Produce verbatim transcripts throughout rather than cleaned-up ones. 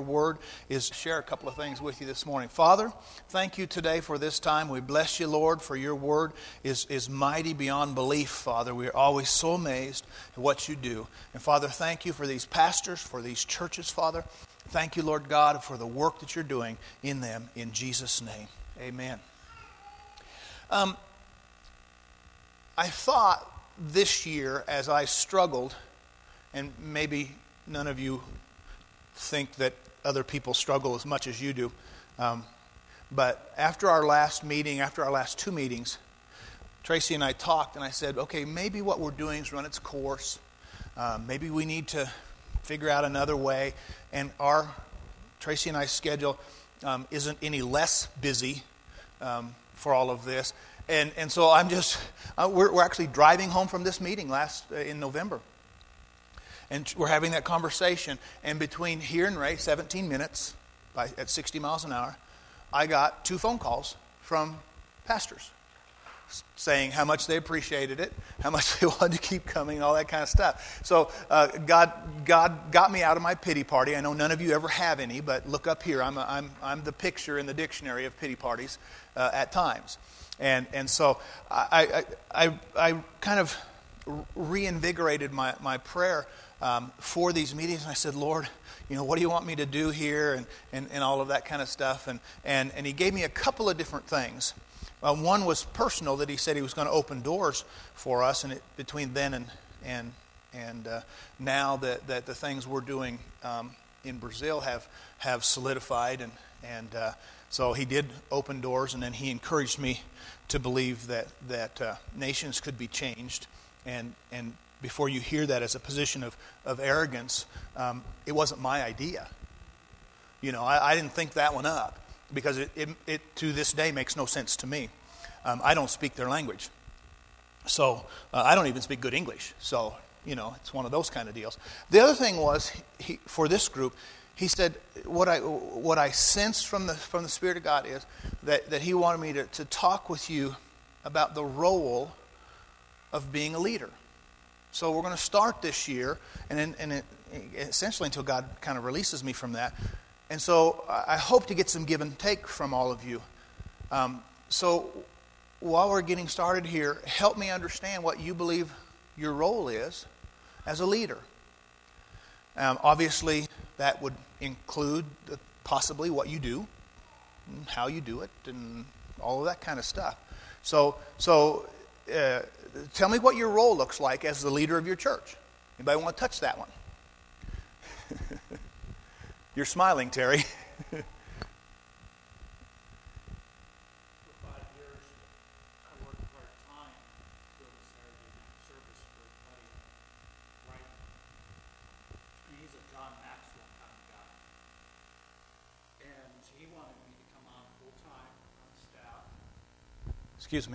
word is share a couple of things with you this morning. Father, thank you today for this time. We bless you, Lord, for your word is, is mighty beyond belief, Father. We are always so amazed at what you do. And Father, thank you for these pastors, for these churches, Father. Thank you, Lord God, for the work that you're doing in them. In Jesus' name, amen. Um, I thought this year as I struggled, and maybe none of you think that other people struggle as much as you do. Um, but after our last meeting, after our last two meetings, Tracy and I talked, and I said, okay, maybe what we're doing is run its course. Um, maybe we need to figure out another way. And our, Tracy and I's schedule um, isn't any less busy um, for all of this. And and so I'm just, uh, we're, we're actually driving home from this meeting last uh, in November. And we're having that conversation. And between here and Ray, seventeen minutes by, at sixty miles an hour, I got two phone calls from pastors saying how much they appreciated it, how much they wanted to keep coming, all that kind of stuff. So uh, God God got me out of my pity party. I know none of you ever have any, but look up here. I'm a, I'm I'm the picture in the dictionary of pity parties uh, at times. And and so I I I, I kind of reinvigorated my, my prayer Um, for these meetings, and I said, Lord, you know, what do you want me to do here, and, and, and all of that kind of stuff, and, and, and he gave me a couple of different things. Uh, one was personal, that he said he was going to open doors for us, and it, between then and and and uh, now that, that the things we're doing um, in Brazil have have solidified, and and uh, so he did open doors, and then he encouraged me to believe that that uh, nations could be changed, and and. Before you hear that as a position of, of arrogance, um, it wasn't my idea. You know, I, I didn't think that one up because it, it, it to this day makes no sense to me. Um, I don't speak their language. So uh, I don't even speak good English. So, you know, it's one of those kind of deals. The other thing was, he, for this group, he said, what I what I sensed from the from the Spirit of God is that, that he wanted me to, to talk with you about the role of being a leader. So we're going to start this year, and, in, and it, essentially until God kind of releases me from that. And so I hope to get some give and take from all of you. Um, so while we're getting started here, help me understand what you believe your role is as a leader. Um, obviously, that would include the, possibly what you do, and how you do it, and all of that kind of stuff. So, so. Uh, Tell me what your role looks like as the leader of your church. Anybody want to touch that one? You're smiling, Terry. For five years, I worked part-time doing the Saturday night service for a buddy, right? And he's a John Maxwell kind of guy. And he wanted me to come on full-time on staff. Excuse me.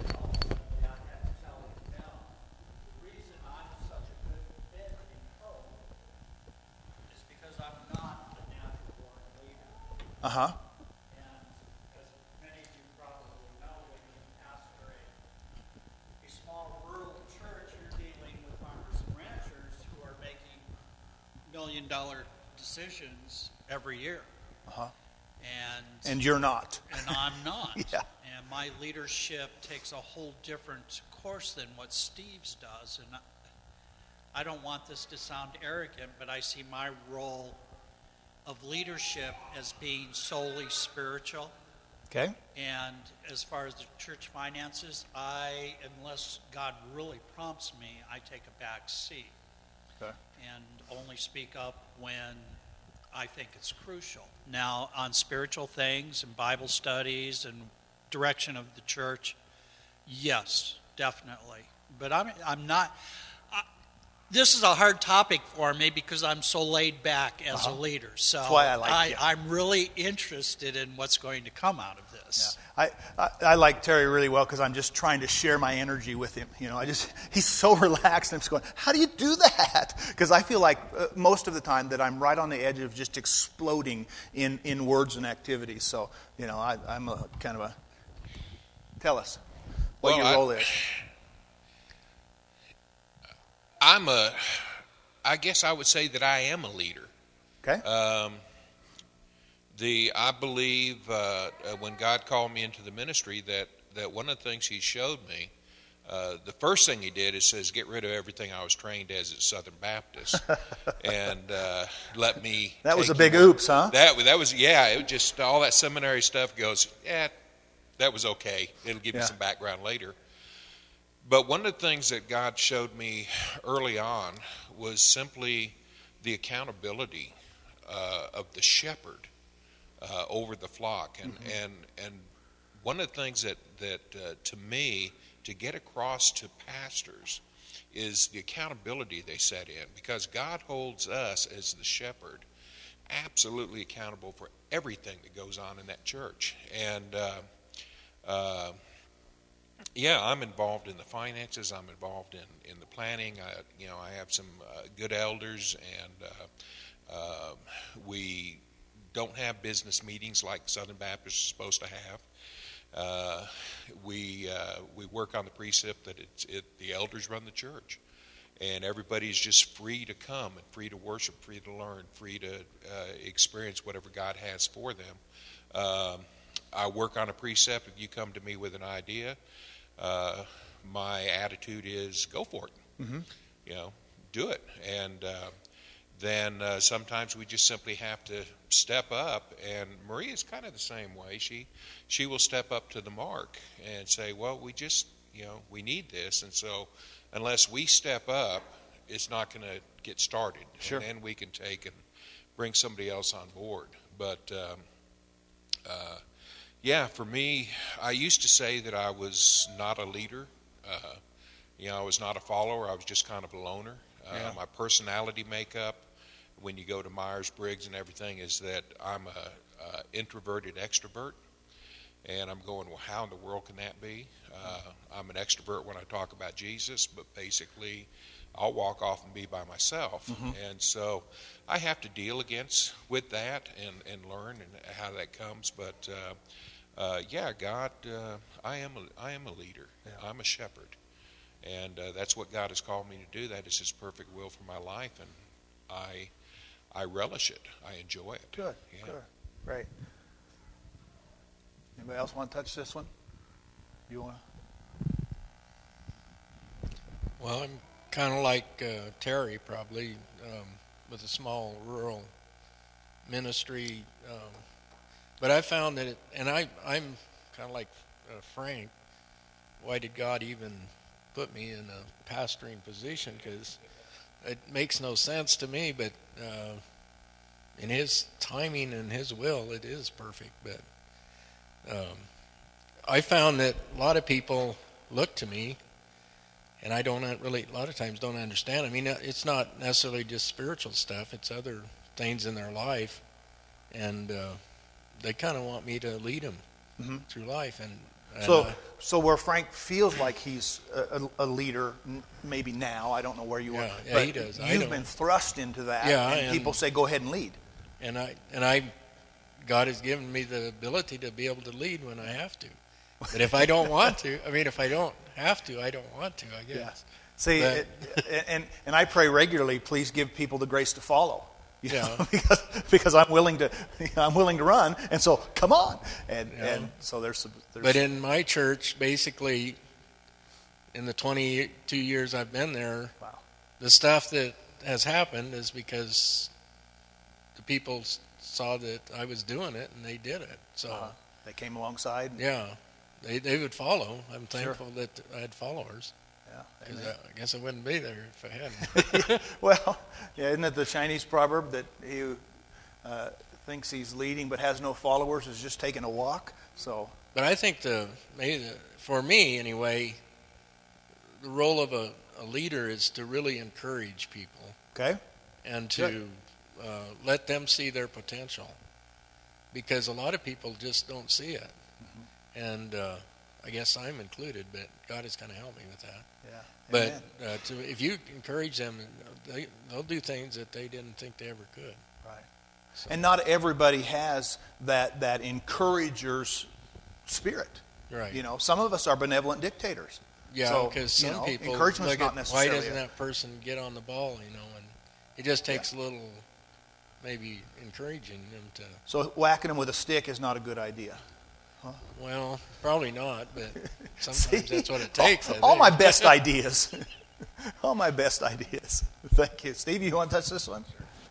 Uh-huh. And as many of you probably know, when you pastor a, a small rural church, you're dealing with farmers and ranchers who are making million dollar decisions every year. Uh-huh. And and you're not. And I'm not. Yeah. And my leadership takes a whole different course than what Steve's does. And I, I don't want this to sound arrogant, but I see my role of leadership as being solely spiritual. Okay. And as far as the church finances, I, unless God really prompts me, I take a back seat. Okay. And only speak up when I think it's crucial. Now, on spiritual things and Bible studies and direction of the church, yes, definitely. But I'm I'm not. I, this is a hard topic for me because I'm so laid back as uh-huh. a leader. So That's why I like I, you. I'm really interested in what's going to come out of this. Yeah. I, I, I like Terry really well because I'm just trying to share my energy with him. You know, I just he's so relaxed, and I'm just going, how do you do that? Because I feel like uh, most of the time that I'm right on the edge of just exploding in, in words and activities. So, you know, I, I'm a kind of a, tell us what well, your role I, is. I'm a, I guess I would say that I am a leader. Okay. Um, the I believe uh, when God called me into the ministry that, that one of the things He showed me, uh, the first thing He did is says, get rid of everything I was trained as at Southern Baptist, and uh, let me. That was a take big you- oops, huh? That that was yeah. It was just all that seminary stuff goes. Yeah, that was okay. It'll give Yeah. you some background later. But one of the things that God showed me early on was simply the accountability uh, of the shepherd uh, over the flock, and Mm-hmm. and and one of the things that that uh, to me to get across to pastors is the accountability they set in, because God holds us as the shepherd absolutely accountable for everything that goes on in that church. And uh, uh, yeah, I'm involved in the finances. I'm involved in, in the planning. I, you know, I have some uh, good elders, and uh, uh, we don't have business meetings like Southern Baptist is supposed to have. Uh, we uh, we work on the precept that it's, it, the elders run the church, and everybody's just free to come and free to worship, free to learn, free to uh, experience whatever God has for them. Um, I work on a precept. If you come to me with an idea, uh, my attitude is go for it. Mm-hmm. You know, do it. And uh, then uh, sometimes we just simply have to step up. And Maria's kind of the same way. She she will step up to the mark and say, well, we just, you know, we need this. And so unless we step up, it's not going to get started. Sure. And then we can take and bring somebody else on board. But um, uh, yeah, for me, I used to say that I was not a leader. Uh, you know, I was not a follower. I was just kind of a loner. Uh, Yeah. My personality makeup, when you go to Myers-Briggs and everything, is that I'm a, a introverted extrovert. And I'm going, well, how in the world can that be? Uh, I'm an extrovert when I talk about Jesus, but basically I'll walk off and be by myself. Mm-hmm. And so I have to deal against with that and, and learn and how that comes. But uh, uh, yeah, God, uh, I am a, I am a leader. Yeah. I'm a shepherd. And uh, that's what God has called me to do. That is His perfect will for my life. And I I relish it. I enjoy it. Good, Yeah. good, great. Anybody else want to touch this one? You want to? Well, I'm kind of like uh, Terry, probably, um, with a small rural ministry. Um, but I found that, it, and I, I'm kind of like uh, Frank. Why did God even put me in a pastoring position? Because it makes no sense to me, but uh, in His timing and His will, it is perfect. But um, I found that a lot of people look to me, and I don't really, a lot of times don't understand. I mean, it's not necessarily just spiritual stuff. It's other things in their life. And uh, they kind of want me to lead them Mm-hmm. through life. And, and So, uh, so where Frank feels like he's a, a, a leader, n- maybe now, I don't know where you are, Yeah, yeah, but he does. I you've don't. been thrust into that, Yeah, and and- people say, go ahead and lead. and I, and I, God has given me the ability to be able to lead when I have to. But if I don't want to, I mean, if I don't have to, I don't want to, I guess. See, But- it, and, and I pray regularly, please give people the grace to follow. You Yeah. know, because because I'm willing to I'm willing to run, and so come on, and Yeah. and so there's some. There's, But in my church, basically, in the twenty-two years I've been there, wow, the stuff that has happened is because the people s- saw that I was doing it, and they did it. So, uh, they came alongside. yeah, they they would follow. I'm Sure. thankful that I had followers, Yeah, because amen. I, I guess I wouldn't be there if I hadn't. Well, yeah, isn't it the Chinese proverb that he who uh, thinks he's leading but has no followers is just taking a walk? So, But I think the maybe the, for me anyway, the role of a, a leader is to really encourage people okay, and to Good. uh, let them see their potential, because a lot of people just don't see it, Mm-hmm. and uh, I guess I'm included. But God has kind of helped me with that. yeah, But amen. uh, to, if you encourage them, they, they'll do things that they didn't think they ever could. Right. So, And not everybody has that that encourager's spirit. right. You know, some of us are benevolent dictators. Yeah, So, because you some know, people encouragement's look not at, why necessarily doesn't a- that person get on the ball? You know, and it just takes a little maybe encouraging them to. So whacking them with a stick is not a good idea. Huh? Well, probably not, but sometimes See? that's what it takes. All, I all think. my best ideas. All my best ideas. Thank you. Steve, you want to touch this one?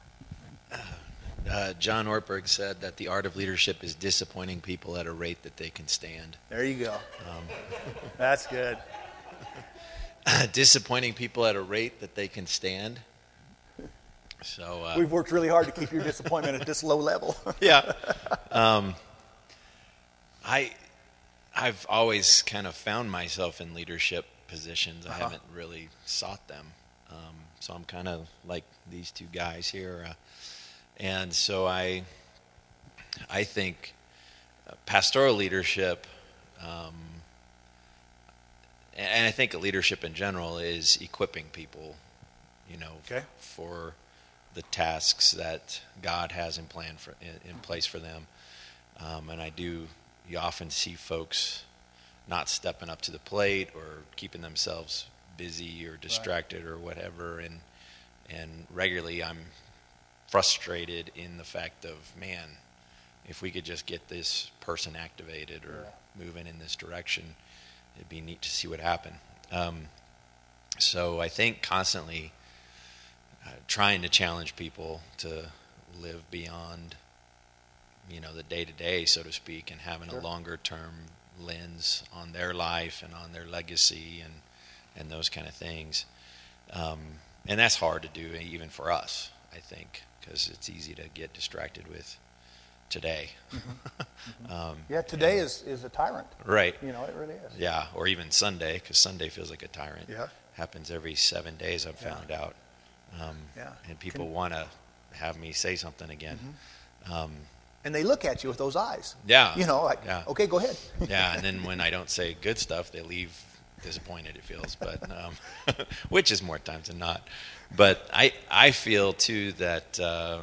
Uh, John Ortberg said that the art of leadership is disappointing people at a rate that they can stand. There you go. Um, That's good. disappointing people at a rate that they can stand. So uh, We've worked really hard to keep your disappointment at this low level. yeah, um, I I've always kind of found myself in leadership positions. I Uh-huh. haven't really sought them, um, so I'm kind of like these two guys here, uh, and so I I think uh, pastoral leadership. Um, And I think leadership in general is equipping people, you know, Okay. for the tasks that God has in plan for in, in place for them. Um, and I do. You often see folks not stepping up to the plate or keeping themselves busy or distracted right. or whatever. And and regularly, I'm frustrated in the fact of, man, if we could just get this person activated or yeah. moving in this direction, it'd be neat to see what happened. Um, so I think constantly uh, trying to challenge people to live beyond, you know, the day-to-day, so to speak, and having sure. a longer-term lens on their life and on their legacy and, and those kind of things. Um, and that's hard to do even for us, I think, because it's easy to get distracted with today. Mm-hmm. Mm-hmm. um, yeah, today and, is, is a tyrant. Right. You know, it really is. Yeah, or even Sunday, because Sunday feels like a tyrant. Yeah. Happens every seven days, I've yeah. found out. Um, yeah. And people Can, want to have me say something again. Mm-hmm. Um, and they look at you with those eyes. Yeah. You know, like, yeah. okay, go ahead. yeah, and then when I don't say good stuff, they leave disappointed, it feels, but um, which is more times than not. But I, I feel, too, that uh,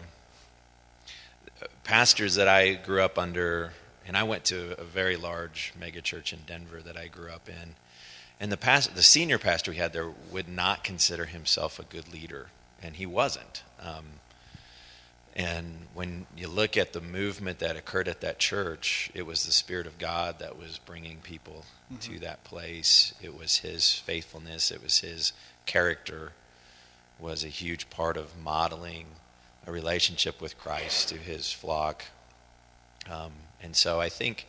pastors that I grew up under, and I went to a very large mega church in Denver that I grew up in, and the past, the senior pastor we had there would not consider himself a good leader, and he wasn't. Um, and when you look at the movement that occurred at that church, it was the Spirit of God that was bringing people mm-hmm. to that place. It was His faithfulness. It was His character was a huge part of modeling a relationship with Christ to His flock. Um, and so I think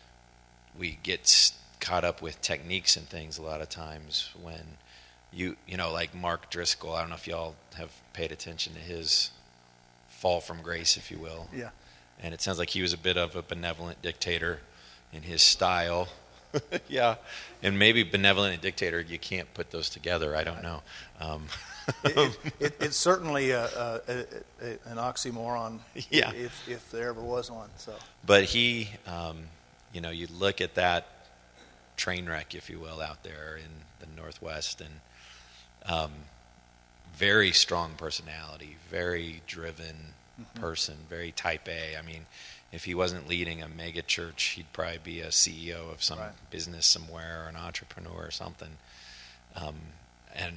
we get caught up with techniques and things a lot of times when you, you know, like Mark Driscoll, I don't know if y'all have paid attention to his fall from grace, if you will. Yeah. And it sounds like he was a bit of a benevolent dictator in his style. yeah. And maybe benevolent and dictator, you can't put those together. I don't know. Um, it, it, it, it's certainly a, a, a, a, an oxymoron, yeah. if, if there ever was one. So, But he, um, you know, you look at that train wreck, if you will, out there in the Northwest, and um, very strong personality, very driven mm-hmm. person, very type A. I mean, if he wasn't leading a mega church, he'd probably be a C E O of some right. business somewhere, or an entrepreneur or something. Um, and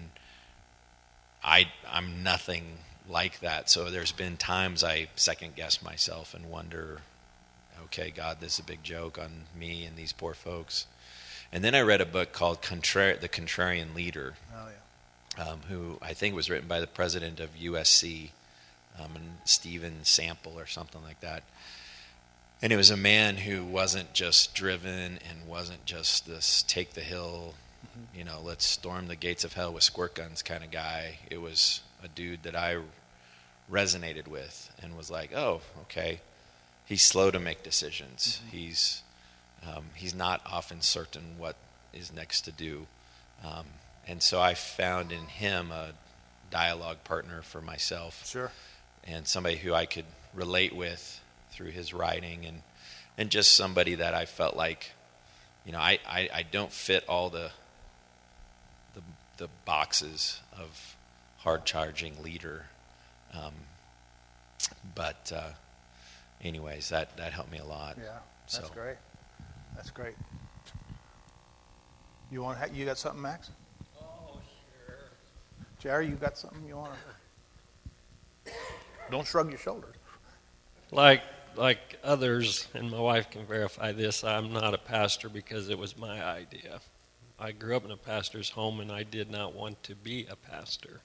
I, I'm nothing like that. So there's been times I second guess myself and wonder, okay, God, this is a big joke on me and these poor folks. And then I read a book called Contra- The Contrarian Leader. Oh, yeah. Um, who I think was written by the president of U S C, um, and Stephen Sample or something like that. And it was a man who wasn't just driven and wasn't just this take the hill, mm-hmm. you know, let's storm the gates of hell with squirt guns kind of guy. It was a dude that I resonated with and was like, oh, okay, he's slow to make decisions. Mm-hmm. He's um, he's not often certain what is next to do. Um, And so I found in him a dialogue partner for myself. Sure. And somebody who I could relate with through his writing, and and just somebody that I felt like, you know, I, I, I don't fit all the, the the boxes of hard-charging leader. Um, but uh, anyways, that, that helped me a lot. Yeah, that's so. great. That's great. You want you got something, Max? Oh, sure. Jerry, you got something you want to? Don't shrug your shoulders. Like like others, and my wife can verify this, I'm not a pastor because it was my idea. I grew up in a pastor's home, and I did not want to be a pastor.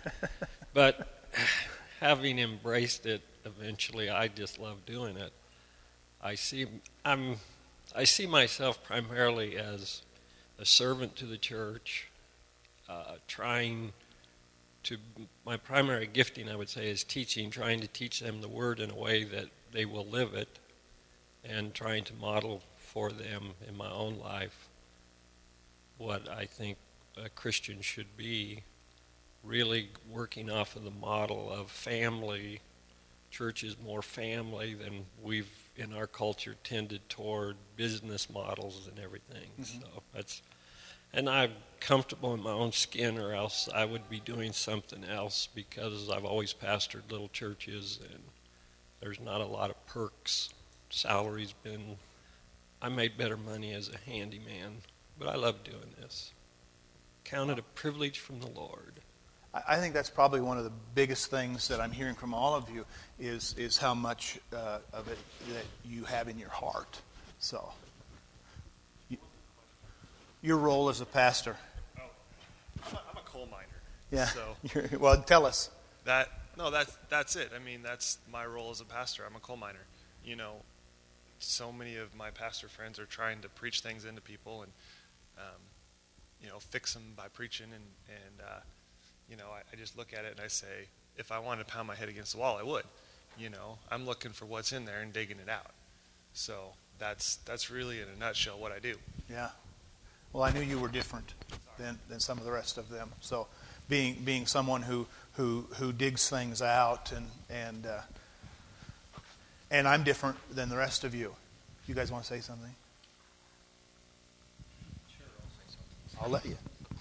But having embraced it, eventually, I just love doing it. I see I'm I see myself primarily as a servant to the church, uh, trying to, my primary gifting, I would say, is teaching, trying to teach them the Word in a way that they will live it, and trying to model for them in my own life what I think a Christian should be, really working off of the model of family. Church is more family than we've, in our culture, tended toward business models and everything. Mm-hmm. So that's, and I'm comfortable in my own skin, or else I would be doing something else, because I've always pastored little churches and there's not a lot of perks. Salary's been, I made better money as a handyman, but I love doing this. Count it a privilege from the Lord. I think that's probably one of the biggest things that I'm hearing from all of you is is how much uh, of it that you have in your heart. So, you, your role as a pastor. Oh, I'm a, I'm a coal miner. Yeah. So well, tell us. That no, that's that's it. I mean, that's my role as a pastor. I'm a coal miner. You know, so many of my pastor friends are trying to preach things into people and, um, you know, fix them by preaching and and. Uh, You know, I, I just look at it and I say, if I wanted to pound my head against the wall, I would. You know, I'm looking for what's in there and digging it out. So that's that's really, in a nutshell, what I do. Yeah. Well, I knew you were different than, than some of the rest of them. So being being someone who who, who digs things out, and and uh, and I'm different than the rest of you. You guys want to say something? Sure, I'll say something. I'll let you.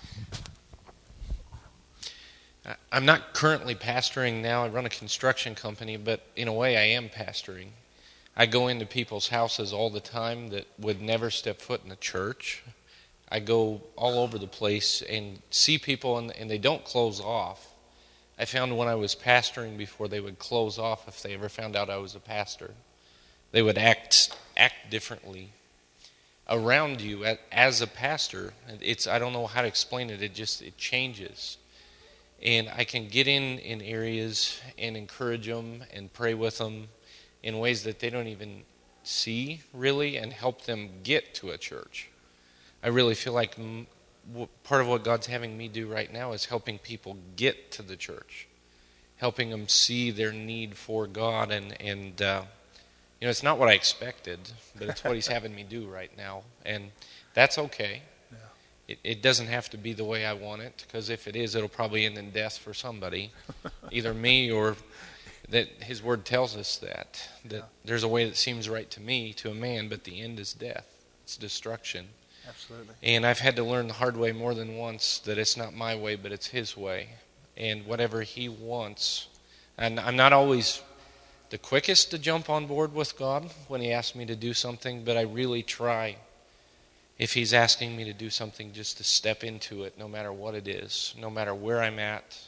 I'm not currently pastoring now. I run a construction company, but in a way I am pastoring. I go into people's houses all the time that would never step foot in the church. I go all over the place and see people, and, and they don't close off. I found when I was pastoring before, they would close off if they ever found out I was a pastor. They would act act differently around you as a pastor. It's I don't know how to explain it. It just it changes. And I can get in in areas and encourage them and pray with them in ways that they don't even see, really, and help them get to a church. I really feel like m- w- part of what God's having me do right now is helping people get to the church, helping them see their need for God. And, and uh, you know, it's not what I expected, but it's what He's having me do right now. And that's okay. It, it doesn't have to be the way I want it, because if it is, it'll probably end in death for somebody, either me or that His Word tells us that, that yeah. There's a way that seems right to me, to a man, but the end is death. It's destruction. Absolutely. And I've had to learn the hard way more than once that it's not my way, but it's His way. And whatever He wants. And I'm not always the quickest to jump on board with God when He asks me to do something, but I really try. If He's asking me to do something, just to step into it, no matter what it is, no matter where I'm at.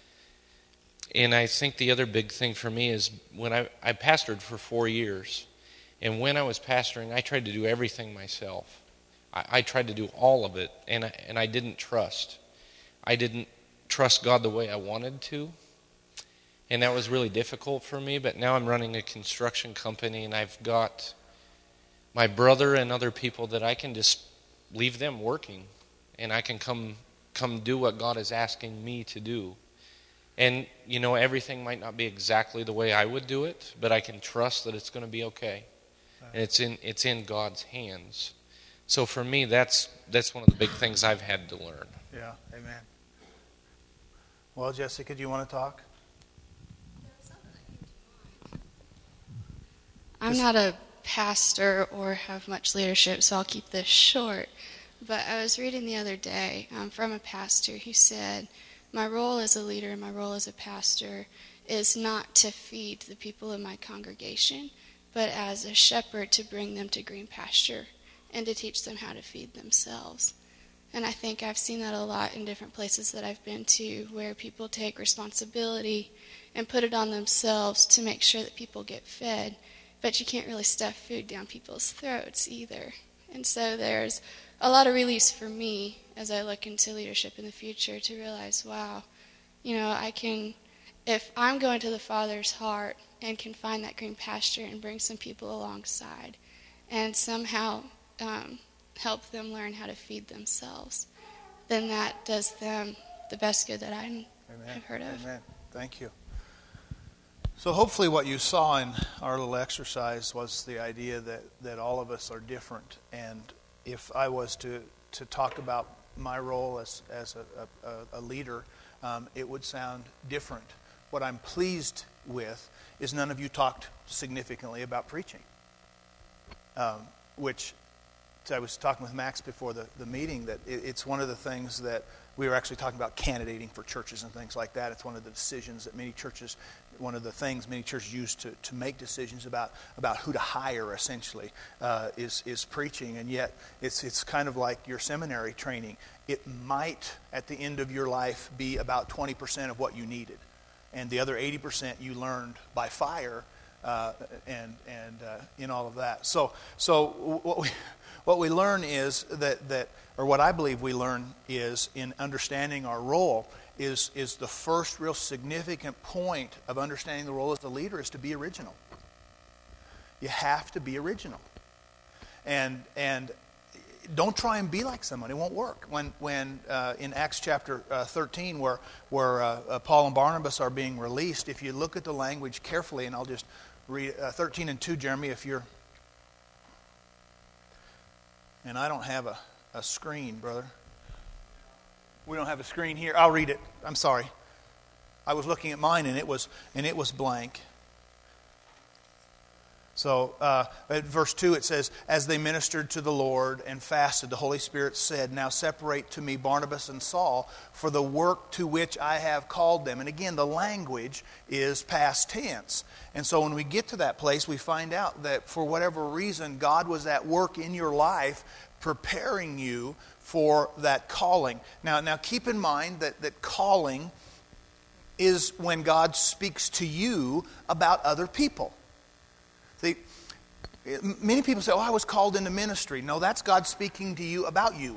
And I think the other big thing for me is when I, I pastored for four years, and when I was pastoring, I tried to do everything myself. I, I tried to do all of it, and I, and I didn't trust. I didn't trust God the way I wanted to, and that was really difficult for me. But now I'm running a construction company, and I've got my brother and other people that I can just leave them working, and I can come come do what God is asking me to do. And, you know, everything might not be exactly the way I would do it, but I can trust that it's going to be okay. And it's in it's in God's hands. So for me, that's that's one of the big things I've had to learn. Yeah, amen. Well, Jessica, do you want to talk? I'm not a pastor or have much leadership, so I'll keep this short. But I was reading the other day um, from a pastor who said, my role as a leader and my role as a pastor is not to feed the people in my congregation, but as a shepherd to bring them to green pasture and to teach them how to feed themselves. And I think I've seen that a lot in different places that I've been to, where people take responsibility and put it on themselves to make sure that people get fed. But you can't really stuff food down people's throats either. And so there's a lot of release for me as I look into leadership in the future to realize, wow, you know, I can, if I'm going to the Father's heart and can find that green pasture and bring some people alongside and somehow um, help them learn how to feed themselves, then that does them the best good that I have heard of. Amen. Thank you. So hopefully what you saw in our little exercise was the idea that, that all of us are different. And if I was to, to talk about my role as, as a, a, a leader, um, it would sound different. What I'm pleased with is none of you talked significantly about preaching, um, which I was talking with Max before the, the meeting, that it, it's one of the things that we were actually talking about candidating for churches and things like that. It's one of the decisions that many churches, one of the things many churches use to, to make decisions about about who to hire, essentially, uh, is is preaching. And yet, it's it's kind of like your seminary training. It might, at the end of your life, be about twenty percent of what you needed. And the other eighty percent you learned by fire uh, and and uh, in all of that. So so what we what we learn is that, that or what I believe we learn is in understanding our role is is the first real significant point of understanding the role as a leader is to be original. You have to be original. And and don't try and be like someone. It won't work. When when uh, in Acts chapter uh, thirteen, where where uh, uh, Paul and Barnabas are being released, if you look at the language carefully, and I'll just read uh, thirteen and two, Jeremy, if you're. And I don't have a, a screen, brother. We don't have a screen here. I'll read it. I'm sorry. I was looking at mine, and it was and it was blank. So uh, at verse two it says, as they ministered to the Lord and fasted, the Holy Spirit said, now separate to me Barnabas and Saul for the work to which I have called them. And again, the language is past tense. And so when we get to that place, we find out that for whatever reason, God was at work in your life preparing you for that calling. Now, now keep in mind that, that calling is when God speaks to you about other people. See, many people say, oh, I was called into ministry. No, that's God speaking to you about you.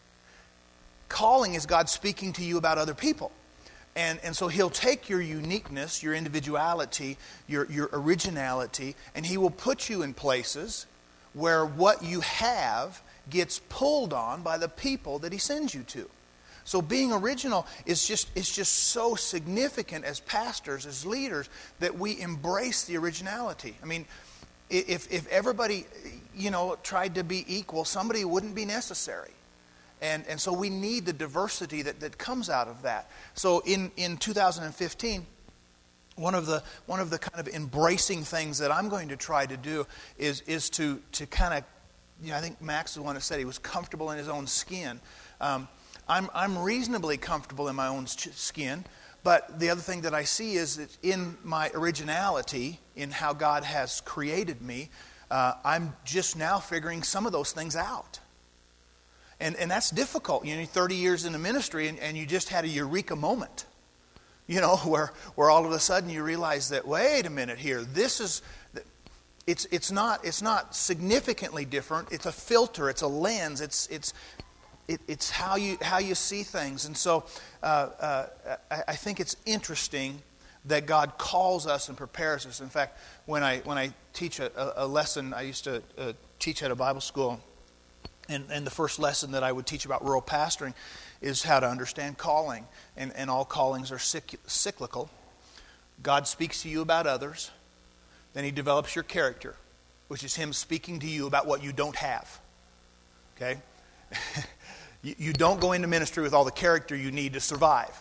Calling is God speaking to you about other people. And, and so He'll take your uniqueness, your individuality, your, your originality, and He will put you in places where what you have gets pulled on by the people that He sends you to. So being original is just it's just so significant as pastors, as leaders, that we embrace the originality. I mean, if if everybody, you know, tried to be equal, somebody wouldn't be necessary. And and so we need the diversity that, that comes out of that. So in, in two thousand fifteen, one of the one of the kind of embracing things that I'm going to try to do is is to to kind of, you know, I think Max is the one that said he was comfortable in his own skin. Um, I'm I'm reasonably comfortable in my own skin, but the other thing that I see is that in my originality, in how God has created me, uh, I'm just now figuring some of those things out. And and that's difficult. You know, thirty years in the ministry, and, and you just had a eureka moment. You know, where where all of a sudden you realize that, wait a minute here, this is, it's it's not it's not significantly different. It's a filter. It's a lens. It's it's it, it's how you how you see things. And so uh, uh, I, I think it's interesting that God calls us and prepares us. In fact, when I when I teach a, a lesson, I used to uh, teach at a Bible school. And, and the first lesson that I would teach about rural pastoring is how to understand calling. And, and all callings are cyclical. God speaks to you about others. Then He develops your character, which is Him speaking to you about what you don't have. Okay? you, you don't go into ministry with all the character you need to survive.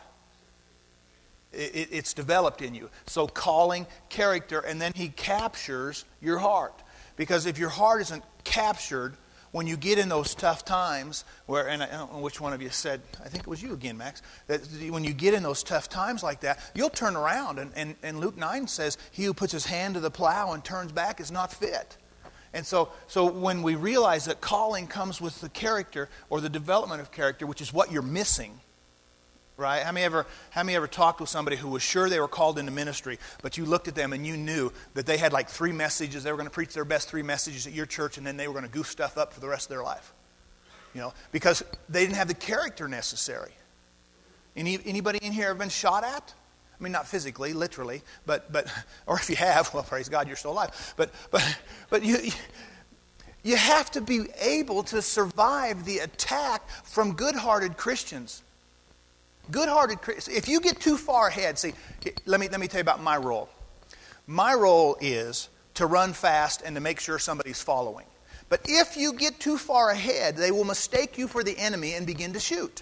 It, it, it's developed in you. So calling, character, and then He captures your heart. Because if your heart isn't captured, when you get in those tough times, where, and I don't know which one of you said, I think it was you again, Max, that when you get in those tough times like that, you'll turn around. And, and, and Luke nine says, he who puts his hand to the plow and turns back is not fit. And so, so when we realize that calling comes with the character or the development of character, which is what you're missing, right? How many ever, how many ever talked with somebody who was sure they were called into ministry, but you looked at them and you knew that they had like three messages, they were going to preach their best three messages at your church, and then they were going to goof stuff up for the rest of their life, you know, because they didn't have the character necessary. Any, anybody in here ever been shot at? I mean, not physically, literally, but but or if you have, well, praise God, you're still alive. But but but you you have to be able to survive the attack from good-hearted Christians. Good-hearted Christians. If you get too far ahead, see, let me let me tell you about my role. My role is to run fast and to make sure somebody's following. But if you get too far ahead, they will mistake you for the enemy and begin to shoot.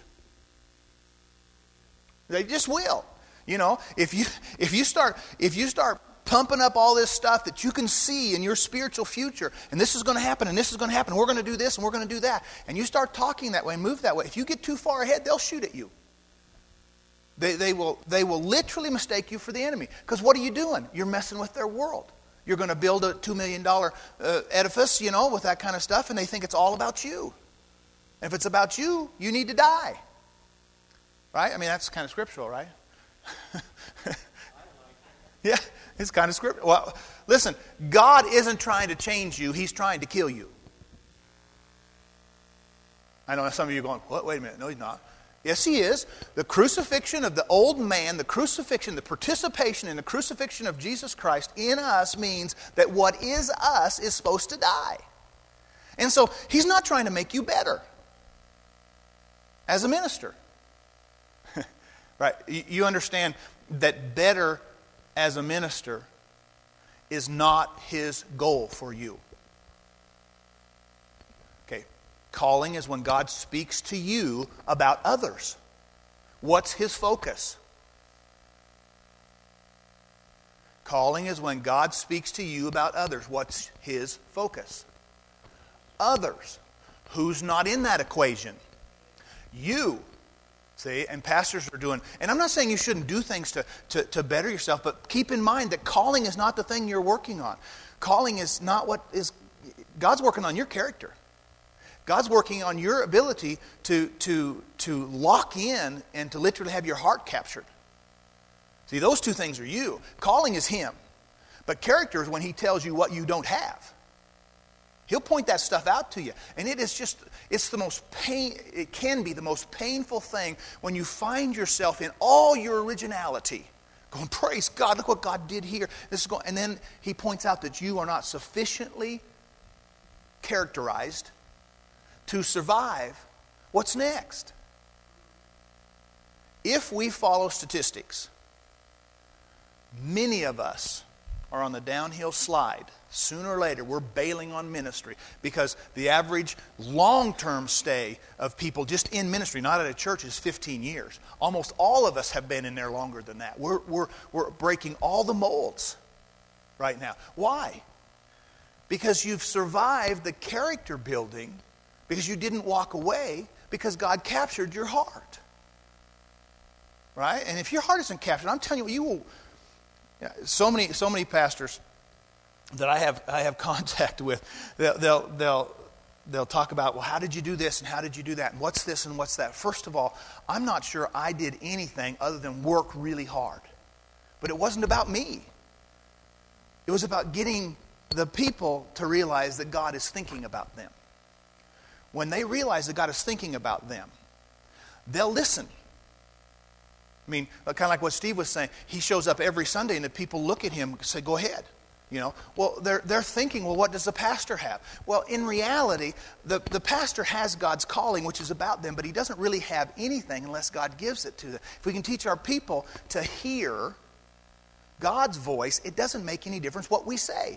They just will. You know, if you if you start if you start pumping up all this stuff that you can see in your spiritual future, and this is going to happen, and this is going to happen, we're going to do this, and we're going to do that, and you start talking that way and move that way, if you get too far ahead, they'll shoot at you. They they will they will literally mistake you for the enemy. Because what are you doing? You're messing with their world. You're going to build a two million dollars uh, edifice, you know, with that kind of stuff, and they think it's all about you. And if it's about you, you need to die. Right? I mean, that's kind of scriptural, right? Yeah, it's kind of scriptural. Well, listen, God isn't trying to change you. He's trying to kill you. I know some of you are going, what? Wait a minute. No, he's not. Yes, he is. The crucifixion of the old man, the crucifixion, the participation in the crucifixion of Jesus Christ in us means that what is us is supposed to die. And so he's not trying to make you better as a minister. Right? You understand that better as a minister is not his goal for you. Okay. Calling is when God speaks to you about others. What's his focus? Calling is when God speaks to you about others. What's his focus? Others. Who's not in that equation? You. See, and pastors are doing, and I'm not saying you shouldn't do things to, to, to better yourself, but keep in mind that calling is not the thing you're working on. Calling is not what is, God's working on your character. God's working on your ability to, to, to lock in and to literally have your heart captured. See, those two things are you. Calling is him. But character is when he tells you what you don't have. He'll point that stuff out to you. And it is just, it's the most pain, it can be the most painful thing when you find yourself in all your originality. Going, praise God, look what God did here. This is going, and then he points out that you are not sufficiently characterized to survive what's next. If we follow statistics, many of us are on the downhill slide. Sooner or later, we're bailing on ministry because the average long-term stay of people just in ministry, not at a church, is fifteen years. Almost all of us have been in there longer than that. We're, we're, we're breaking all the molds right now. Why? Because you've survived the character building because you didn't walk away because God captured your heart. Right? And if your heart isn't captured, I'm telling you, you will... So many, so many pastors that I have I have contact with, they'll, they'll they'll they'll talk about, well, how did you do this and how did you do that and what's this and what's that. First of all, I'm not sure I did anything other than work really hard. But it wasn't about me. It was about getting the people to realize that God is thinking about them. When they realize that God is thinking about them, they'll listen. I mean, kind of like what Steve was saying. He shows up every Sunday and the people look at him and say, go ahead. You know, well, they're they're thinking, well, what does the pastor have? Well, in reality, the, the pastor has God's calling, which is about them, but he doesn't really have anything unless God gives it to them. If we can teach our people to hear God's voice, it doesn't make any difference what we say.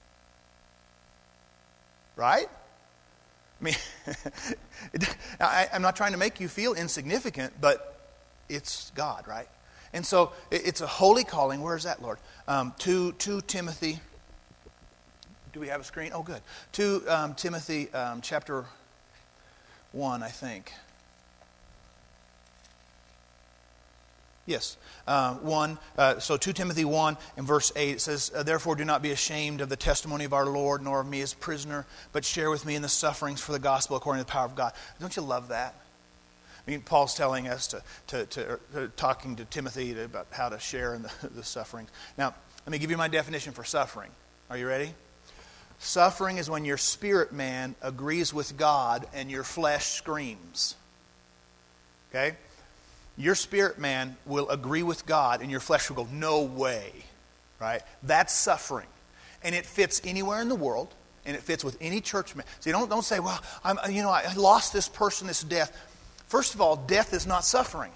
Right? I mean, I, I'm not trying to make you feel insignificant, but it's God, right? And so it's a holy calling. Where is that, Lord? Um, to, to Timothy. Do we have a screen? Oh, good. To um, Timothy um, chapter one, I think. Yes. Uh, one, uh, so Second Timothy one and verse eight, it says, "Therefore do not be ashamed of the testimony of our Lord, nor of me as prisoner, but share with me in the sufferings for the gospel according to the power of God." Don't you love that? I mean, Paul's telling us to, to, to, to talking to Timothy to, about how to share in the, the sufferings. Now, let me give you my definition for suffering. Are you ready? Suffering is when your spirit man agrees with God and your flesh screams. Okay? Your spirit man will agree with God and your flesh will go, "No way." Right? That's suffering. And it fits anywhere in the world, and it fits with any church man. See, don't, don't say, "Well, I'm, you know, I lost this person, this death." First of all, death is not suffering.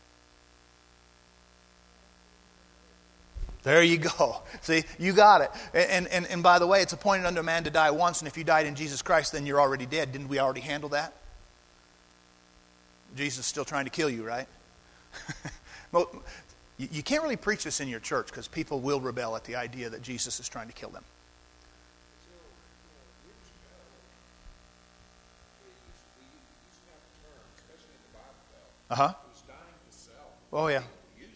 There you go. See, you got it. And, and, and by the way, it's appointed unto a man to die once, and if you died in Jesus Christ, then you're already dead. Didn't we already handle that? Jesus is still trying to kill you, right? Well, you can't really preach this in your church because people will rebel at the idea that Jesus is trying to kill them. Uh-huh. Oh, yeah.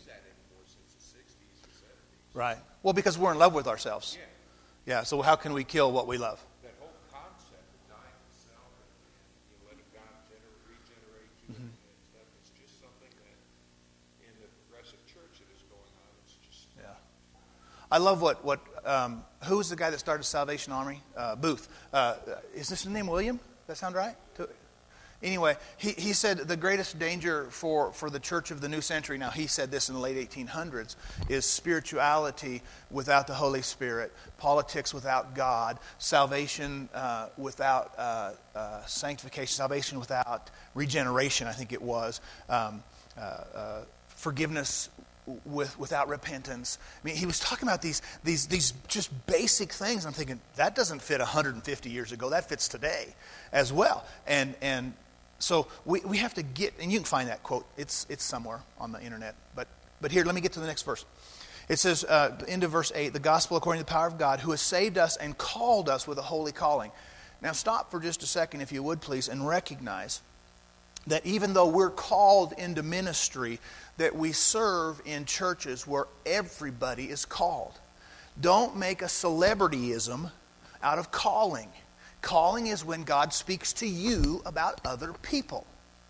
Right. Well, because we're in love with ourselves. Yeah, so how can we kill what we love? That whole concept of dying to self and, and you letting God gener- regenerate you mm-hmm. and stuff is just something that in the progressive church that is going on. It's just... Yeah. I love what, what um, who was the guy that started Salvation Army? Uh, Booth. Uh, is this his name, William? Does that sound right? To, Anyway, he, he said the greatest danger for, for the church of the new century, now he said this in the late eighteen hundreds, is spirituality without the Holy Spirit, politics without God, salvation uh, without uh, uh, sanctification, salvation without regeneration, I think it was, um, uh, uh, forgiveness with without repentance. I mean, he was talking about these these these just basic things. I'm thinking, that doesn't fit one hundred fifty years ago. That fits today as well. And and So we, we have to get, and you can find that quote. It's it's somewhere on the internet. But but here, let me get to the next verse. It says, uh, end of verse eight, "The gospel according to the power of God, who has saved us and called us with a holy calling." Now stop for just a second, if you would please, and recognize that even though we're called into ministry, that we serve in churches where everybody is called. Don't make a celebrityism out of calling. Calling is when God speaks to you about other people.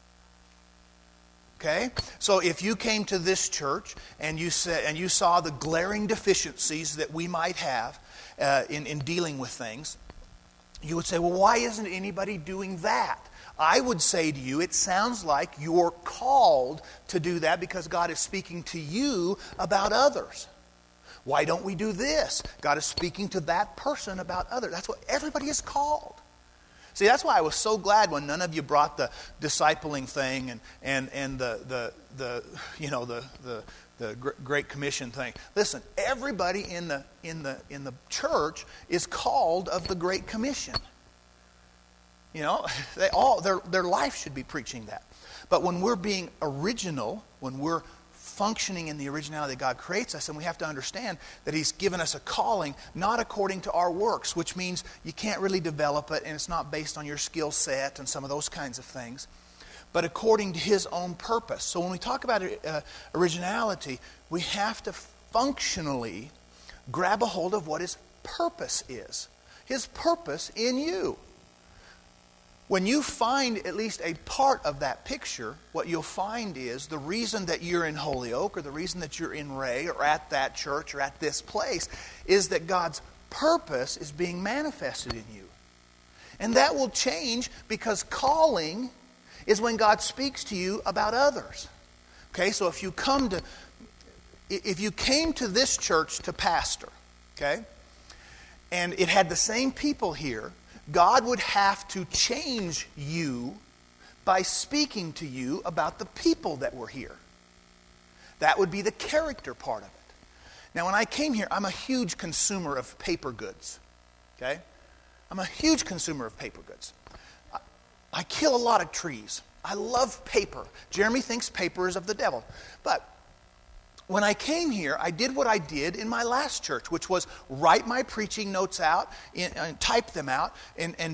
Okay? So if you came to this church and you said and you saw the glaring deficiencies that we might have uh, in, in dealing with things, you would say, "Well, why isn't anybody doing that?" I would say to you, it sounds like you're called to do that because God is speaking to you about others. Why don't we do this? God is speaking to that person about others. That's what everybody is called. See, that's why I was so glad when none of you brought the discipling thing and and and the the the you know the the the Great Commission thing. Listen, everybody in the in the in the church is called of the Great Commission. You know, they all their their life should be preaching that. But when we're being original, when we're functioning in the originality that God creates us, and we have to understand that He's given us a calling not according to our works, which means you can't really develop it and it's not based on your skill set and some of those kinds of things, but according to His own purpose. So when we talk about uh, originality, we have to functionally grab a hold of what His purpose is. His purpose in you. When you find at least a part of that picture, what you'll find is the reason that you're in Holyoke or the reason that you're in Ray or at that church or at this place is that God's purpose is being manifested in you. And that will change because calling is when God speaks to you about others. Okay, so if you come to, if you came to this church to pastor, okay, and it had the same people here, God would have to change you by speaking to you about the people that were here. That would be the character part of it. Now, when I came here, I'm a huge consumer of paper goods. Okay? I'm a huge consumer of paper goods. I, I kill a lot of trees. I love paper. Jeremy thinks paper is of the devil. But when I came here, I did what I did in my last church, which was write my preaching notes out and, and type them out and, and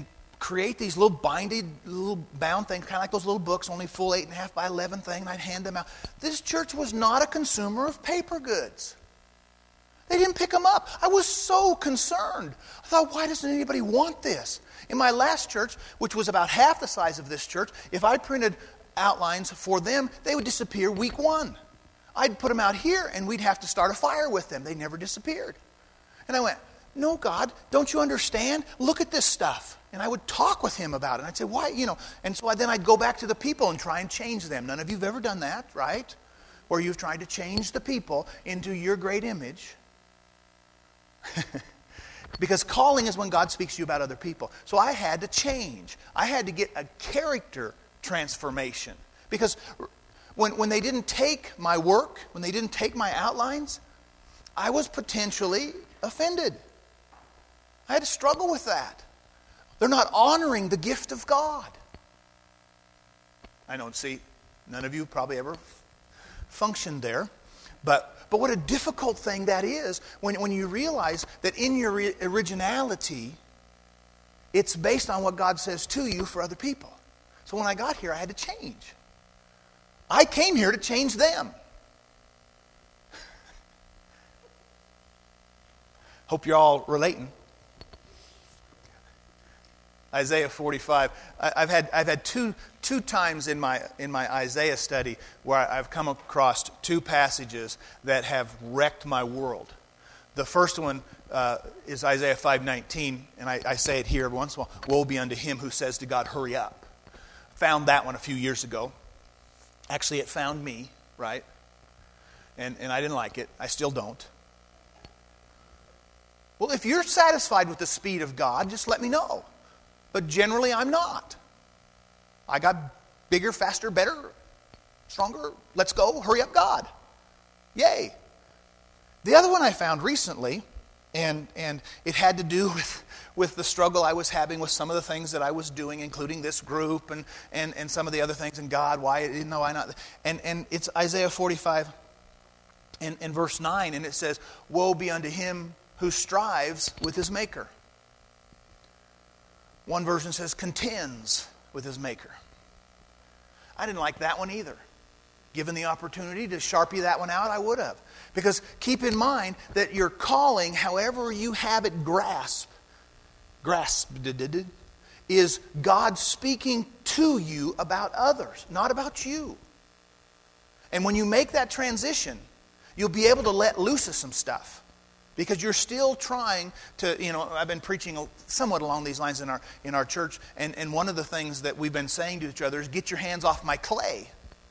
create these little binded, little bound things, kind of like those little books, only full eight and a half by eleven thing, and I'd hand them out. This church was not a consumer of paper goods. They didn't pick them up. I was so concerned. I thought, why doesn't anybody want this? In my last church, which was about half the size of this church, if I printed outlines for them, they would disappear week one. I'd put them out here, and we'd have to start a fire with them. They never disappeared. And I went, no, God, don't you understand? Look at this stuff. And I would talk with him about it. And I'd say, why, you know? And so I, then I'd go back to the people and try and change them. None of you have ever done that, right? Where you've tried to change the people into your great image. Because calling is when God speaks to you about other people. So I had to change. I had to get a character transformation. Because when, when they didn't take my work, when they didn't take my outlines, I was potentially offended. I had to struggle with that. They're not honoring the gift of God. I don't see, none of you probably ever functioned there. But but what a difficult thing that is when, when you realize that in your re- originality, it's based on what God says to you for other people. So when I got here, I had to change. I came here to change them. Hope you're all relating. Isaiah forty-five. I, I've had I've had two two times in my in my Isaiah study where I've come across two passages that have wrecked my world. The first one uh, is Isaiah five nineteen, and I, I say it here every once in a while. Woe be unto him who says to God, hurry up. Found that one a few years ago. Actually, it found me, right? And and I didn't like it. I still don't. Well, if you're satisfied with the speed of God, just let me know. But generally, I'm not. I got bigger, faster, better, stronger. Let's go. Hurry up, God. Yay. The other one I found recently, and and it had to do with, with the struggle I was having with some of the things that I was doing, including this group and, and, and some of the other things, and God, why didn't know I not? And, and it's Isaiah forty-five and, and verse nine, and it says, woe be unto him who strives with his maker. One version says contends with his maker. I didn't like that one either. Given the opportunity to sharpie that one out, I would have. Because keep in mind that your calling, however you have it grasped, grasped, is God speaking to you about others, not about you. And when you make that transition, you'll be able to let loose of some stuff. Because you're still trying to, you know, I've been preaching somewhat along these lines in our in our church, and, and one of the things that we've been saying to each other is, get your hands off my clay.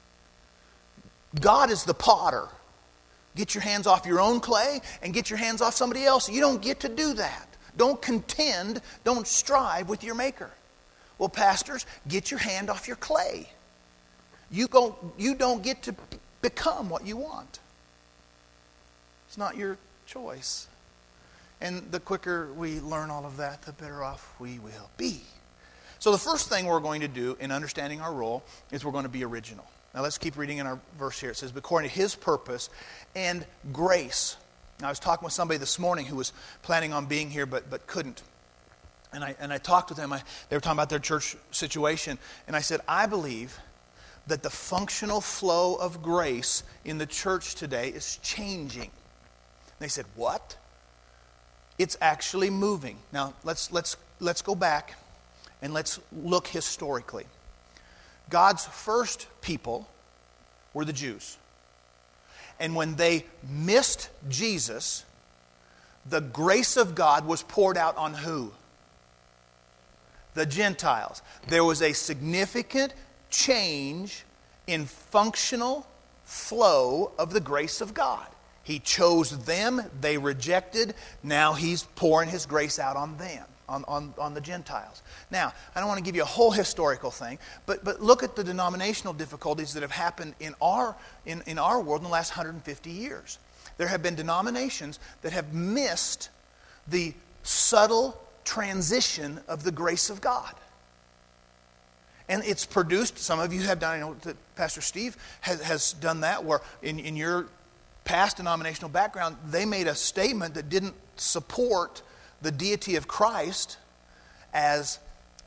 God is the potter. Get your hands off your own clay and get your hands off somebody else. You don't get to do that. Don't contend, don't strive with your maker. Well, pastors, get your hand off your clay. You go, you don't get to become what you want. It's not your choice. And the quicker we learn all of that, the better off we will be. So the first thing we're going to do in understanding our role is we're going to be original. Now let's keep reading in our verse here. It says, according to his purpose and grace. Now I was talking with somebody this morning who was planning on being here but but couldn't. And I and I talked with them. I, they were talking about their church situation. And I said, I believe that the functional flow of grace in the church today is changing. They said, what? It's actually moving. Now, let's let's let's go back and let's look historically. God's first people were the Jews. And when they missed Jesus, the grace of God was poured out on who? The Gentiles. There was a significant change in functional flow of the grace of God. He chose them, they rejected, now he's pouring his grace out on them, on, on, on the Gentiles. Now, I don't want to give you a whole historical thing, but, but look at the denominational difficulties that have happened in our, in, in our world in the last one hundred fifty years. There have been denominations that have missed the subtle transition of the grace of God. And it's produced, some of you have done, I know that Pastor Steve has, has done that, where in, in your past denominational background, they made a statement that didn't support the deity of Christ as,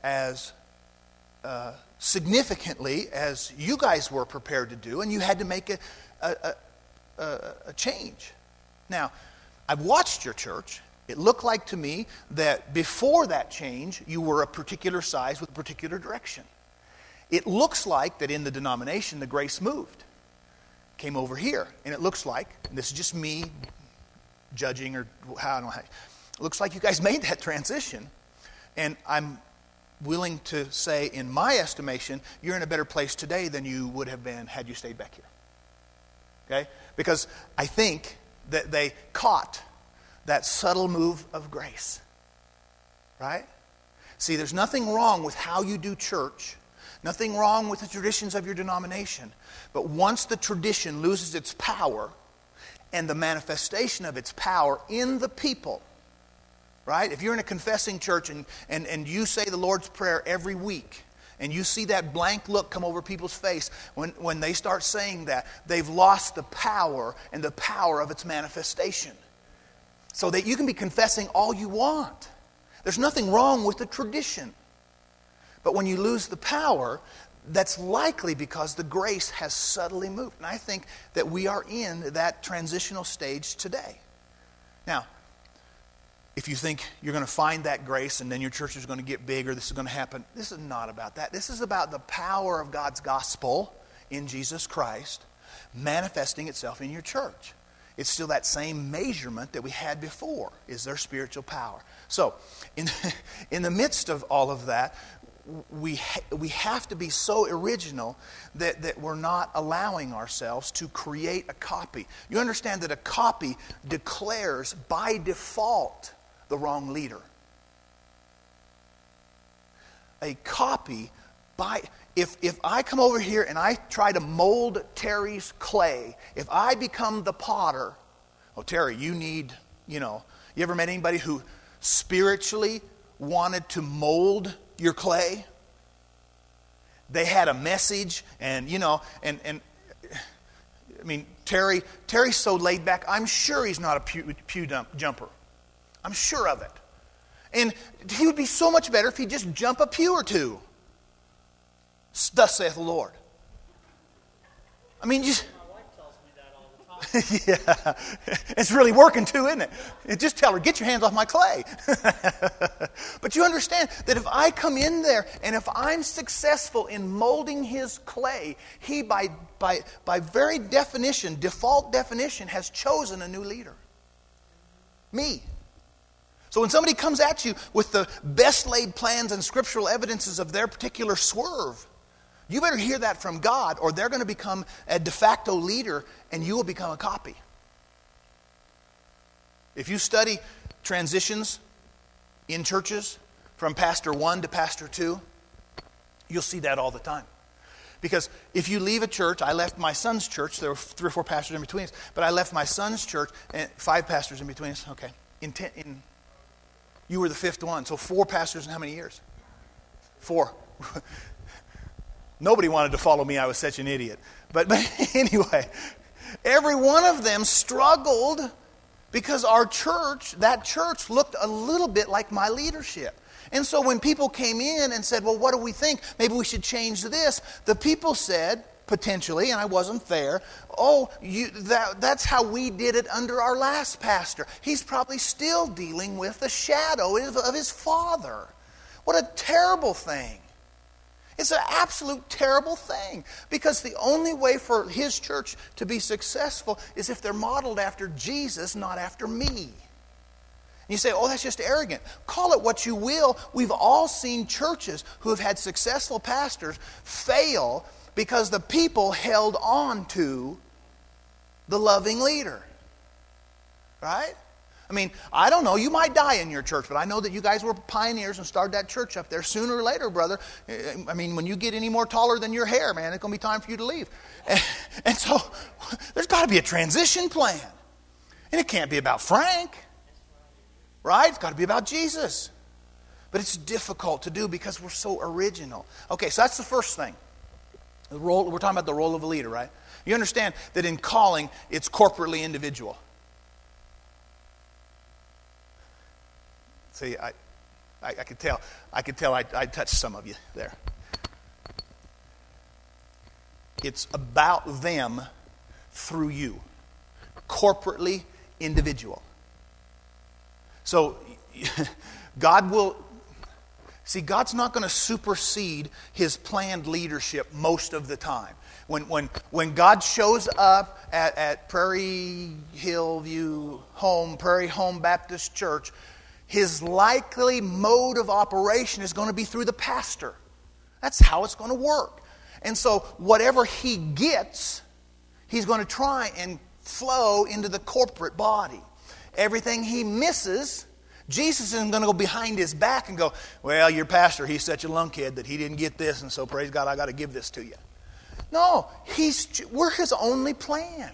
as uh, significantly as you guys were prepared to do, and you had to make a, a, a, a change. Now, I've watched your church. It looked like to me that before that change, you were a particular size with a particular direction. It looks like that in the denomination, the grace moved. Came over here. And it looks like, and this is just me judging or how I don't know how, it looks like you guys made that transition. And I'm willing to say, in my estimation, you're in a better place today than you would have been had you stayed back here. Okay? Because I think that they caught that subtle move of grace. Right? See, there's nothing wrong with how you do church. Nothing wrong with the traditions of your denomination. But once the tradition loses its power and the manifestation of its power in the people, right? If you're in a confessing church and, and, and you say the Lord's Prayer every week, and you see that blank look come over people's face when, when they start saying that, they've lost the power and the power of its manifestation. So that you can be confessing all you want. There's nothing wrong with the tradition. But when you lose the power, that's likely because the grace has subtly moved. And I think that we are in that transitional stage today. Now, if you think you're going to find that grace and then your church is going to get big or this is going to happen, this is not about that. This is about the power of God's gospel in Jesus Christ manifesting itself in your church. It's still that same measurement that we had before, is their spiritual power. So, in, in the midst of all of that, we ha- we have to be so original that, that we're not allowing ourselves to create a copy. You understand that a copy declares by default the wrong leader. A copy by... If if I come over here and I try to mold Terry's clay, if I become the potter, oh, Terry, you need, you know, you ever met anybody who spiritually wanted to mold your clay? They had a message and, you know, and, and I mean, Terry, Terry's so laid back, I'm sure he's not a pew, pew dump, jumper. I'm sure of it. And he would be so much better if he'd just jump a pew or two. Thus saith the Lord. I mean, just... My wife tells me that all the time. Yeah. It's really working too, isn't it? Just tell her, get your hands off my clay. But you understand that if I come in there and if I'm successful in molding his clay, he by, by, by very definition, default definition, has chosen a new leader. Me. So when somebody comes at you with the best laid plans and scriptural evidences of their particular swerve, you better hear that from God, or they're going to become a de facto leader and you will become a copy. If you study transitions in churches from pastor one to pastor two, you'll see that all the time. Because if you leave a church, I left my son's church, there were three or four pastors in between us, but I left my son's church, and five pastors in between us, okay, in, ten, in you were the fifth one, so four pastors in how many years? Four. Nobody wanted to follow me. I was such an idiot. But, but anyway, every one of them struggled because our church, that church looked a little bit like my leadership. And so when people came in and said, well, what do we think? Maybe we should change this. The people said, potentially, and I wasn't there, oh, you, that, that's how we did it under our last pastor. He's probably still dealing with the shadow of, of his father. What a terrible thing. It's an absolute terrible thing, because the only way for his church to be successful is if they're modeled after Jesus, not after me. And you say, oh, that's just arrogant. Call it what you will. We've all seen churches who have had successful pastors fail because the people held on to the loving leader. Right? I mean, I don't know, you might die in your church, but I know that you guys were pioneers and started that church up there. Sooner or later, brother, I mean, when you get any more taller than your hair, man, it's going to be time for you to leave. And, and so, there's got to be a transition plan. And it can't be about Frank. Right? It's got to be about Jesus. But it's difficult to do because we're so original. Okay, so that's the first thing. The role, we're talking about the role of a leader, right? You understand that in calling, it's corporately individual. See, I, I, I could tell. I could tell I, I touched some of you there. It's about them through you. Corporately, individual. So, God will... See, God's not going to supersede His planned leadership most of the time. When when when God shows up at, at Prairie Hillview Home, Prairie Home Baptist Church, His likely mode of operation is going to be through the pastor. That's how it's going to work. And so whatever he gets, he's going to try and flow into the corporate body. Everything he misses, Jesus isn't going to go behind his back and go, well, your pastor, he's such a lunkhead that he didn't get this, and so praise God, I got to give this to you. No, he's we're his only plan.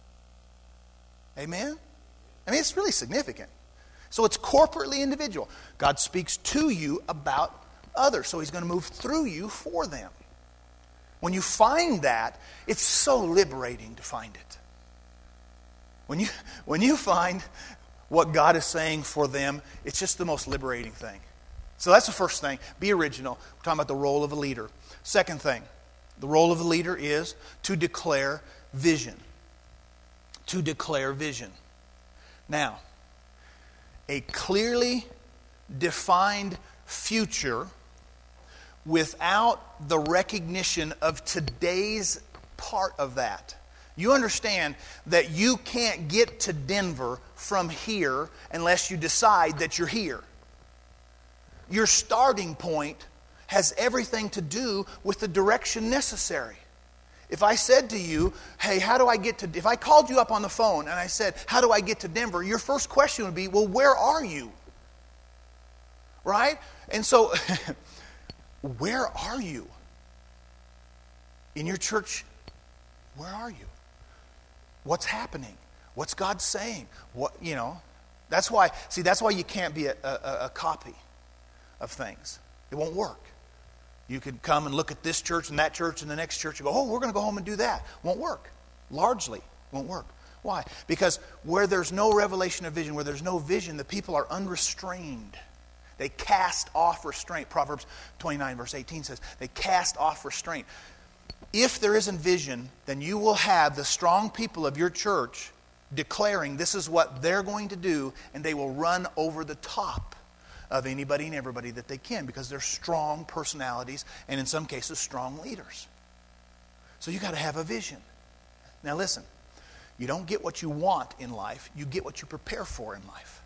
Amen? I mean, it's really significant. So it's corporately individual. God speaks to you about others, so He's going to move through you for them. When you find that, it's so liberating to find it. When you when you find what God is saying for them, it's just the most liberating thing. So that's the first thing. Be original. We're talking about the role of a leader. Second thing, the role of a leader is to declare vision. To declare vision. Now, a clearly defined future without the recognition of today's part of that. You understand that you can't get to Denver from here unless you decide that you're here. Your starting point has everything to do with the direction necessary. If I said to you, hey, how do I get to... If I called you up on the phone and I said, how do I get to Denver? Your first question would be, well, where are you? Right? And so, where are you? In your church, where are you? What's happening? What's God saying? What, you know, that's why, see, that's why you can't be a, a, a copy of things. It won't work. You could come and look at this church and that church and the next church and go, oh, we're going to go home and do that. Won't work. Largely won't work. Why? Because where there's no revelation of vision, where there's no vision, the people are unrestrained. They cast off restraint. Proverbs twenty-nine verse eighteen says, they cast off restraint. If there isn't vision, then you will have the strong people of your church declaring this is what they're going to do, and they will run over the top of anybody and everybody that they can because they're strong personalities and in some cases strong leaders. So you got to have a vision. Now listen, you don't get what you want in life, you get what you prepare for in life.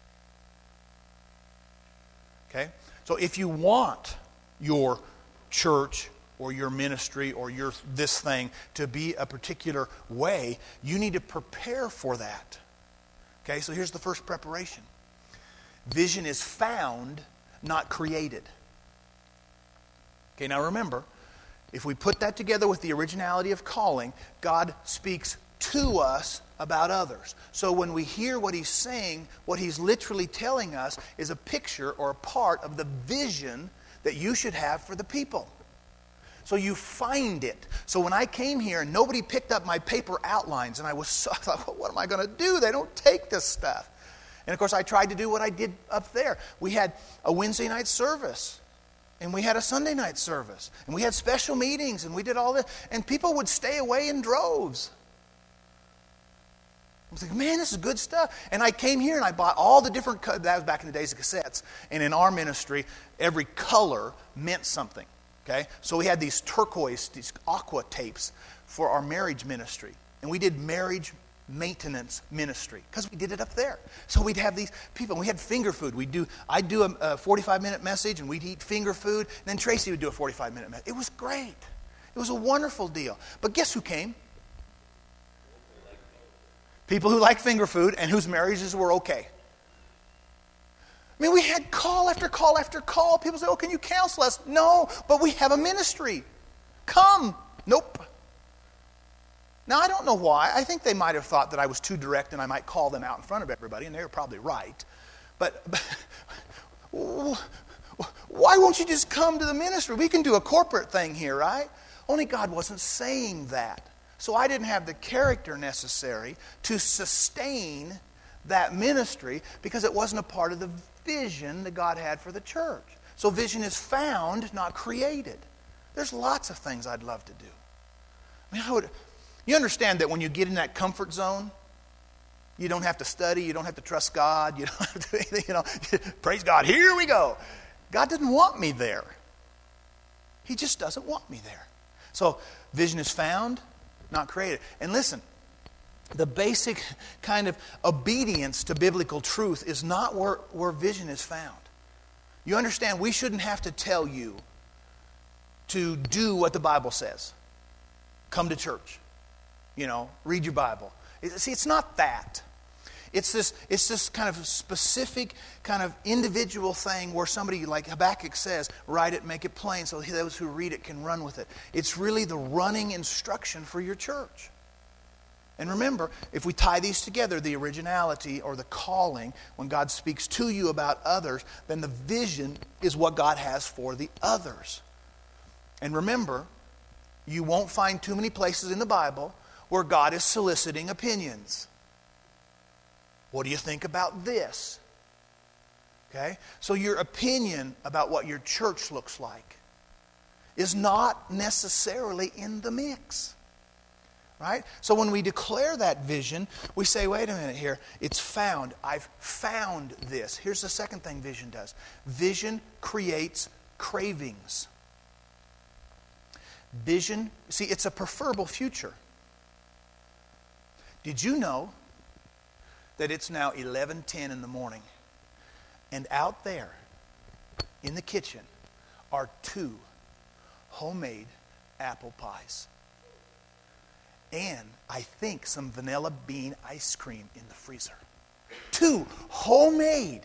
Okay? So if you want your church or your ministry or your this thing to be a particular way, you need to prepare for that. Okay, so here's the first preparation. Vision is found, not created. Okay, now remember, if we put that together with the originality of calling, God speaks to us about others. So when we hear what He's saying, what He's literally telling us is a picture or a part of the vision that you should have for the people. So you find it. So when I came here, nobody picked up my paper outlines, and I was so, I thought, well, what am I going to do? They don't take this stuff. And of course, I tried to do what I did up there. We had a Wednesday night service, and we had a Sunday night service, and we had special meetings, and we did all this, and people would stay away in droves. I was like, man, this is good stuff. And I came here and I bought all the different, that was back in the days of cassettes. And in our ministry, every color meant something. Okay? So we had these turquoise, these aqua tapes for our marriage ministry. And we did marriage maintenance ministry because we did it up there. So we'd have these people. And we had finger food. We'd do, I'd do a, a forty-five minute message and we'd eat finger food. And then Tracy would do a forty-five minute message. It was great. It was a wonderful deal. But guess who came? People who like finger food and whose marriages were okay. I mean, we had call after call after call. People say, oh, can you counsel us? No, but we have a ministry. Come. Nope. Now, I don't know why. I think they might have thought that I was too direct and I might call them out in front of everybody, and they were probably right. But, but why won't you just come to the ministry? We can do a corporate thing here, right? Only God wasn't saying that. So I didn't have the character necessary to sustain that ministry because it wasn't a part of the vision that God had for the church. So vision is found, not created. There's lots of things I'd love to do. I mean, I would, you understand that when you get in that comfort zone, you don't have to study, you don't have to trust God, you don't have to do anything, you know, praise God, here we go. God didn't want me there. He just doesn't want me there. So vision is found, not created. And listen, the basic kind of obedience to biblical truth is not where, where vision is found. You understand, we shouldn't have to tell you to do what the Bible says. Come to church. You know, read your Bible. See, it's not that. It's this, it's this kind of specific, kind of individual thing where somebody, like Habakkuk says, write it, make it plain so those who read it can run with it. It's really the running instruction for your church. And remember, if we tie these together, the originality or the calling, when God speaks to you about others, then the vision is what God has for the others. And remember, you won't find too many places in the Bible where God is soliciting opinions. What do you think about this? Okay? So your opinion about what your church looks like is not necessarily in the mix. Right? So when we declare that vision, we say, wait a minute here, it's found. I've found this. Here's the second thing vision does. Vision creates cravings. Vision, see, it's a preferable future. Did you know that it's now eleven ten in the morning, and out there in the kitchen are two homemade apple pies? And I think some vanilla bean ice cream in the freezer. Two homemade.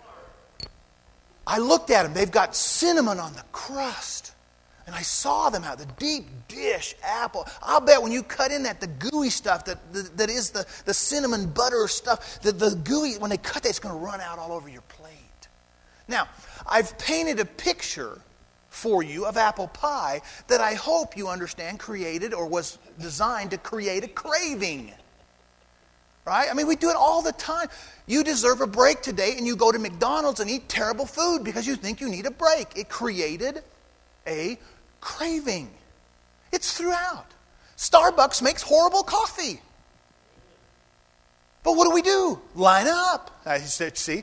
I looked at them. They've got cinnamon on the crust. And I saw them out, the deep dish apple. I'll bet when you cut in that, the gooey stuff that, that, that is the, the cinnamon butter stuff, the, the gooey, when they cut that, it's going to run out all over your plate. Now, I've painted a picture for you of apple pie that I hope you understand created or was designed to create a craving. Right? I mean, we do it all the time. You deserve a break today and you go to McDonald's and eat terrible food because you think you need a break. It created a craving. It's throughout. Starbucks makes horrible coffee. But what do we do? Line up. I said, see?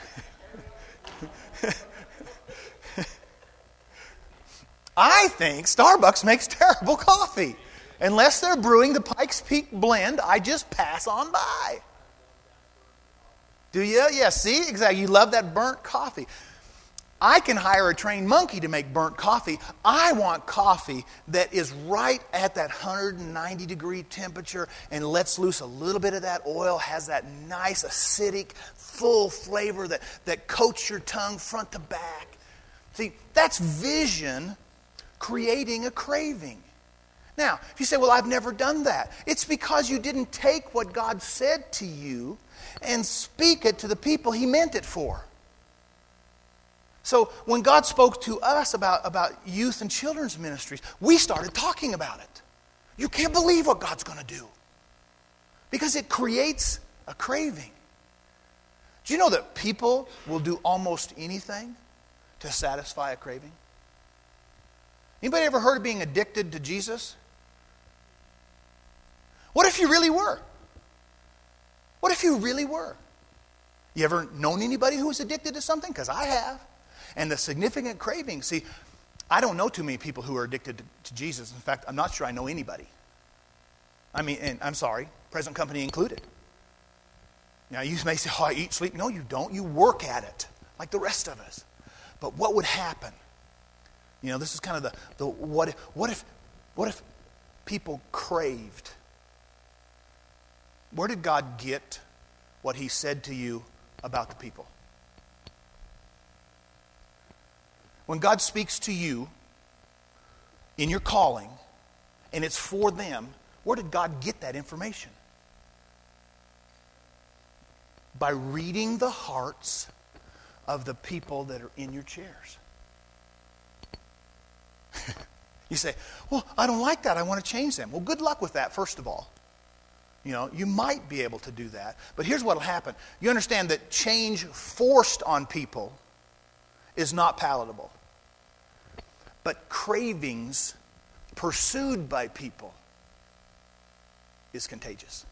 I think Starbucks makes terrible coffee. Unless they're brewing the Pikes Peak blend, I just pass on by. Do you? Yeah, see? Exactly. You love that burnt coffee. I can hire a trained monkey to make burnt coffee. I want coffee that is right at that one hundred ninety degree temperature and lets loose a little bit of that oil, has that nice acidic, full flavor that, that coats your tongue front to back. See, that's vision creating a craving. Now, if you say, well, I've never done that, it's because you didn't take what God said to you and speak it to the people He meant it for. So when God spoke to us about, about youth and children's ministries, we started talking about it. You can't believe what God's going to do. Because it creates a craving. Do you know that people will do almost anything to satisfy a craving? Anybody ever heard of being addicted to Jesus? What if you really were? What if you really were? You ever known anybody who was addicted to something? Because I have. And the significant craving, see, I don't know too many people who are addicted to, to Jesus. In fact, I'm not sure I know anybody. I mean, and I'm sorry, present company included. Now, you may say, oh, I eat, sleep. No, you don't. You work at it like the rest of us. But what would happen? You know, this is kind of the, the what if, what if, what if people craved? Where did God get what He said to you about the people? When God speaks to you in your calling, and it's for them, where did God get that information? By reading the hearts of the people that are in your chairs. You say, well, I don't like that. I want to change them. Well, good luck with that, first of all. You know, you might be able to do that. But here's what will happen. You understand that change forced on people is not palatable. But cravings pursued by people is contagious.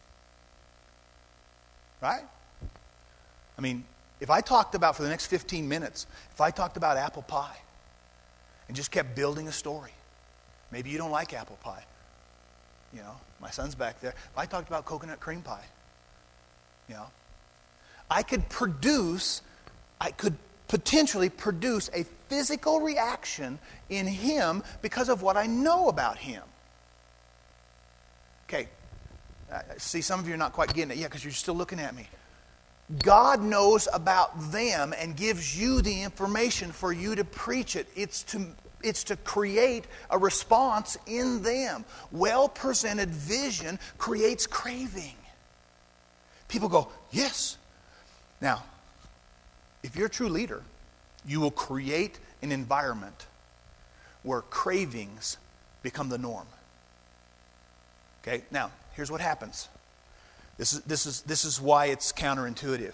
Right? I mean, if I talked about, for the next fifteen minutes, if I talked about apple pie and just kept building a story, maybe you don't like apple pie. You know, my son's back there. If I talked about coconut cream pie, you know, I could produce, I could potentially produce a physical reaction in him because of what I know about him. Okay, I see some of you are not quite getting it. Yeah, because you're still looking at me. God knows about them and gives you the information for you to preach it. It's to It's to create a response in them. Well-presented vision creates craving. People go, yes. Now, if you're a true leader, you will create an environment where cravings become the norm. Okay, now, here's what happens. This is, this is, this is why it's counterintuitive.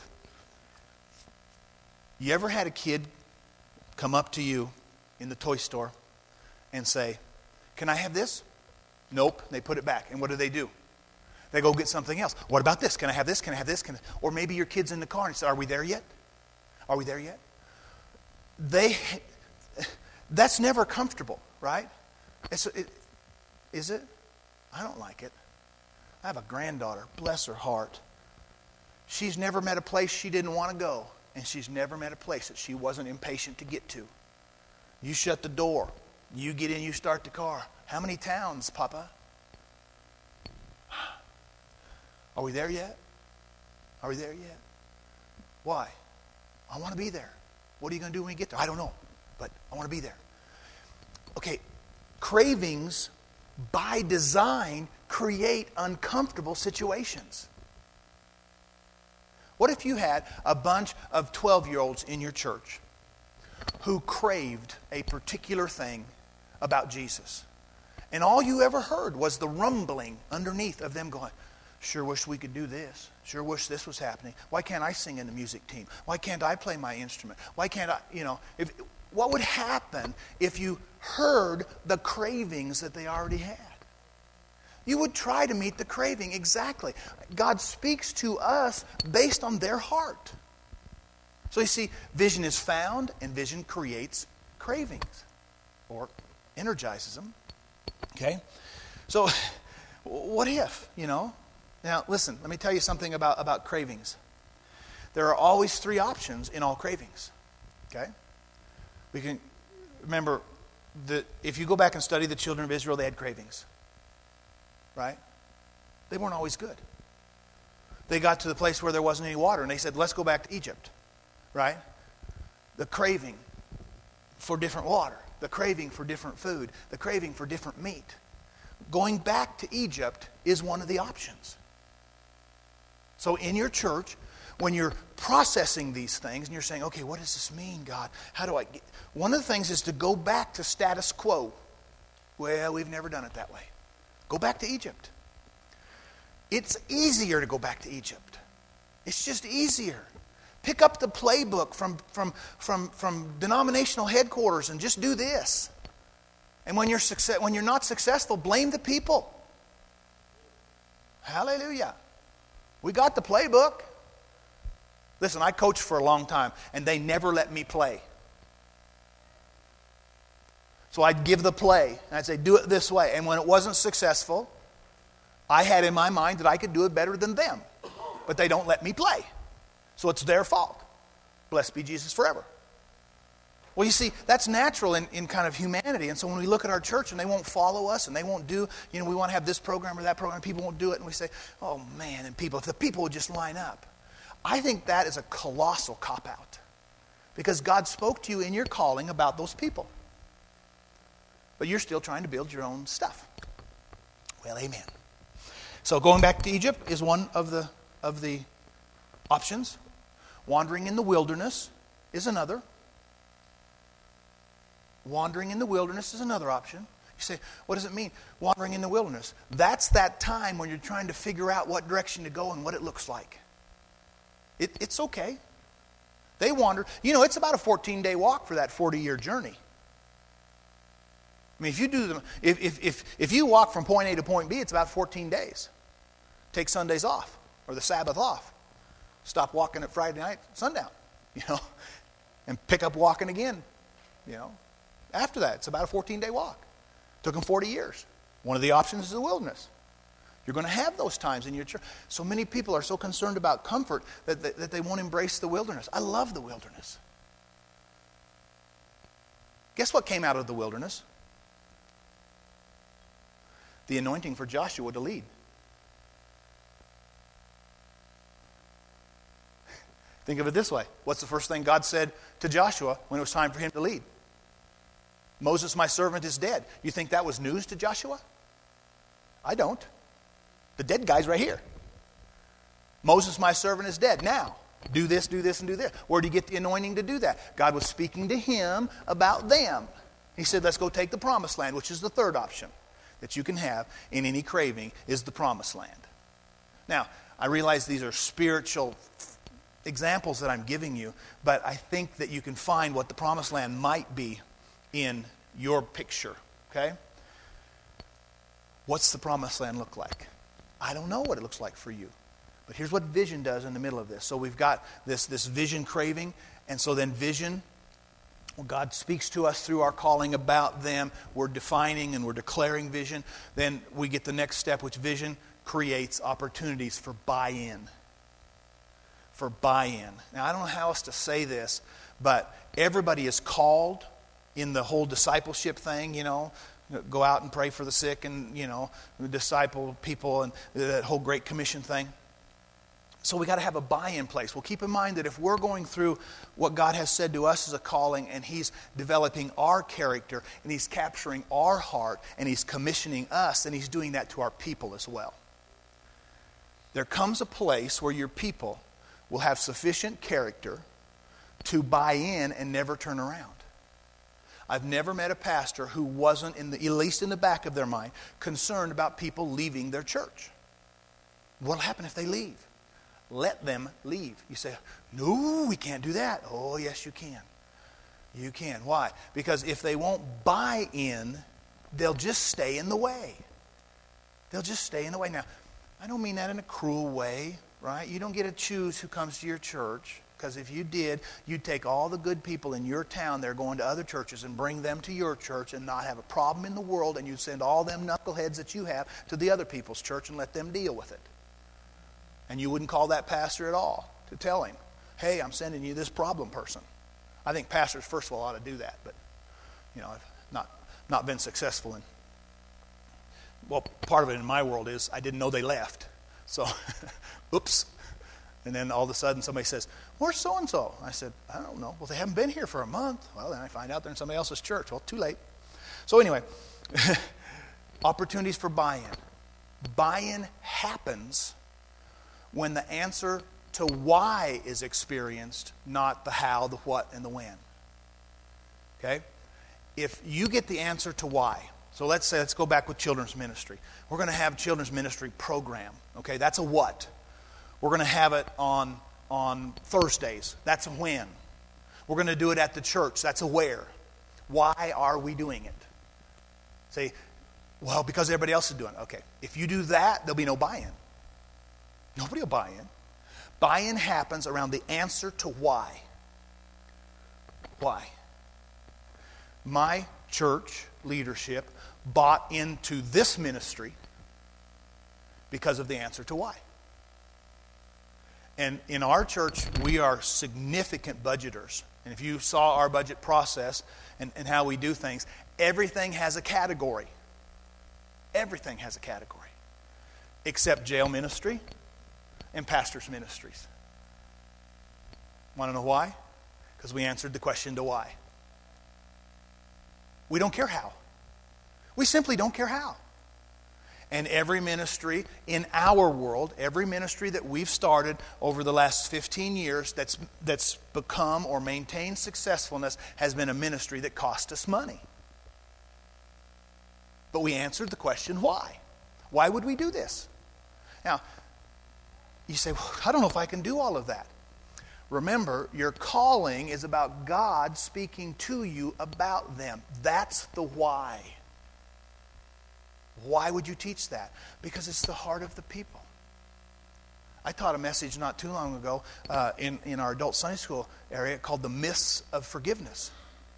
You ever had a kid come up to you in the toy store and say, can I have this? Nope. They put it back. And what do they do? They go get something else. What about this? Can I have this? Can I have this? Can I? Or maybe your kid's in the car and you say, are we there yet? Are we there yet? They, that's never comfortable, right? It's, it, is it? I don't like it. I have a granddaughter, bless her heart. She's never met a place she didn't want to go, and she's never met a place that she wasn't impatient to get to. You shut the door. You get in, you start the car. How many towns, Papa? Are we there yet? Are we there yet? Why? I want to be there. What are you going to do when you get there? I don't know, but I want to be there. Okay, cravings by design create uncomfortable situations. What if you had a bunch of twelve-year-olds in your church who craved a particular thing about Jesus, and all you ever heard was the rumbling underneath of them going, sure wish we could do this. Sure wish this was happening. Why can't I sing in the music team? Why can't I play my instrument? Why can't I, you know, if, what would happen if you heard the cravings that they already had? You would try to meet the craving. Exactly. God speaks to us based on their heart. So you see, vision is found, and vision creates cravings, or energizes them. Okay? So, what if, you know? Now, listen, let me tell you something about, about cravings. There are always three options in all cravings. Okay? We can remember that if you go back and study the children of Israel, they had cravings. Right? They weren't always good. They got to the place where there wasn't any water, and they said, let's go back to Egypt. Right? The craving for different water, the craving for different food, the craving for different meat. Going back to Egypt is one of the options. So in your church, when you're processing these things and you're saying, okay, what does this mean, God? How do I get... One of the things is to go back to status quo. Well, we've never done it that way. Go back to Egypt. It's easier to go back to Egypt. It's just easier. Pick up the playbook from, from, from, from denominational headquarters and just do this. And when you're success, when you're not successful, blame the people. Hallelujah. We got the playbook. Listen, I coached for a long time, and they never let me play. So I'd give the play, and I'd say, do it this way. And when it wasn't successful, I had in my mind that I could do it better than them. But they don't let me play. So it's their fault. Blessed be Jesus forever. Well, you see, that's natural in, in kind of humanity. And so when we look at our church and they won't follow us and they won't do, you know, we want to have this program or that program, people won't do it. And we say, oh man, and people, if the people would just line up. I think that is a colossal cop-out. Because God spoke to you in your calling about those people. But you're still trying to build your own stuff. Well, amen. So going back to Egypt is one of the of the options. Wandering in the wilderness is another. Wandering in the wilderness is another option. You say, what does it mean? Wandering in the wilderness. That's that time when you're trying to figure out what direction to go and what it looks like. It, it's okay. They wander. You know, it's about a fourteen-day walk for that forty-year journey. I mean, if you do them, if, if, if, if you walk from point A to point B, it's about fourteen days. Take Sundays off or the Sabbath off. Stop walking at Friday night, sundown, you know, and pick up walking again, you know. After that, it's about a fourteen-day walk. Took them forty years. One of the options is the wilderness. You're going to have those times in your church. So many people are so concerned about comfort that, that, that they won't embrace the wilderness. I love the wilderness. Guess what came out of the wilderness? The anointing for Joshua to lead. Think of it this way. What's the first thing God said to Joshua when it was time for him to lead? Moses, my servant, is dead. You think that was news to Joshua? I don't. The dead guy's right here. Moses, my servant, is dead. Now, do this, do this, and do this. Where do you get the anointing to do that? God was speaking to him about them. He said, let's go take the promised land, which is the third option that you can have in any craving, is the promised land. Now, I realize these are spiritual examples that I'm giving you, but I think that you can find what the promised land might be in your picture, okay? What's the promised land look like? I don't know what it looks like for you. But here's what vision does in the middle of this. So we've got this, this vision craving, and so then vision, well, God speaks to us through our calling about them. We're defining and we're declaring vision. Then we get the next step, which vision creates opportunities for buy-in. For buy-in. Now, I don't know how else to say this, but everybody is called in the whole discipleship thing, you know. Go out and pray for the sick and, you know, disciple people and that whole Great Commission thing. So we got to have a buy-in place. Well, keep in mind that if we're going through what God has said to us as a calling and He's developing our character and He's capturing our heart and He's commissioning us, and He's doing that to our people as well. There comes a place where your people will have sufficient character to buy in and never turn around. I've never met a pastor who wasn't, in the, at least in the back of their mind, concerned about people leaving their church. What'll happen if they leave? Let them leave. You say, no, we can't do that. Oh, yes, you can. You can. Why? Because if they won't buy in, they'll just stay in the way. They'll just stay in the way. Now, I don't mean that in a cruel way, right? You don't get to choose who comes to your church. Because if you did, you'd take all the good people in your town that are going to other churches and bring them to your church and not have a problem in the world, and you'd send all them knuckleheads that you have to the other people's church and let them deal with it. And you wouldn't call that pastor at all to tell him, hey, I'm sending you this problem person. I think pastors, first of all, ought to do that, but, you know, I've not, not been successful in. Well, part of it in my world is I didn't know they left. So, oops. And then all of a sudden somebody says, where's so-and-so? I said, I don't know. Well, they haven't been here for a month. Well, then I find out they're in somebody else's church. Well, too late. So anyway, opportunities for buy-in. Buy-in happens when the answer to why is experienced, not the how, the what, and the when. Okay? If you get the answer to why, so let's say, let's go back with children's ministry. We're going to have children's ministry program. Okay, that's a what. We're going to have it on, on Thursdays. That's a when. We're going to do it at the church. That's a where. Why are we doing it? Say, well, because everybody else is doing it. Okay. If you do that, there'll be no buy-in. Nobody will buy in. Buy-in happens around the answer to why. Why? My church leadership bought into this ministry because of the answer to why. And in our church, we are significant budgeters. And if you saw our budget process and, and how we do things, everything has a category. Everything has a category. Except jail ministry and pastors' ministries. Want to know why? Because we answered the question to why. We don't care how. We simply don't care how. And every ministry in our world, every ministry that we've started over the last fifteen years that's that's become or maintained successfulness has been a ministry that cost us money. But we answered the question, why? Why would we do this? Now, you say, well, I don't know if I can do all of that. Remember, your calling is about God speaking to you about them. That's the why. Why would you teach that? Because it's the heart of the people. I taught a message not too long ago uh, in, in our adult Sunday school area called The Myths of Forgiveness.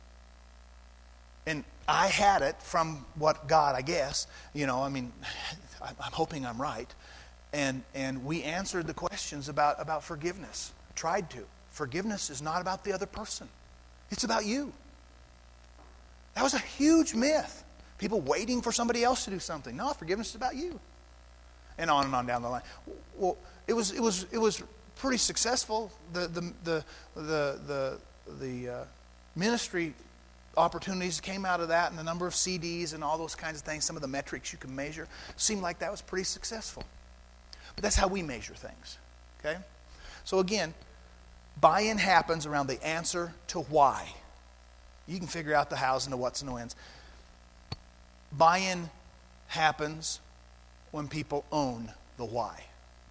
And I had it from what God, I guess, you know, I mean, I'm hoping I'm right. And and we answered the questions about, about forgiveness. Tried to. Forgiveness is not about the other person. It's about you. That was a huge myth. People waiting for somebody else to do something. No, forgiveness is about you. And on and on down the line. Well, it was it was it was pretty successful. The the the the the, the uh, ministry opportunities came out of that, and the number of C Ds and all those kinds of things. Some of the metrics you can measure seemed like that was pretty successful. But that's how we measure things. Okay? So again, buy-in happens around the answer to why. You can figure out the hows and the whats and the whens. Buy-in happens when people own the why.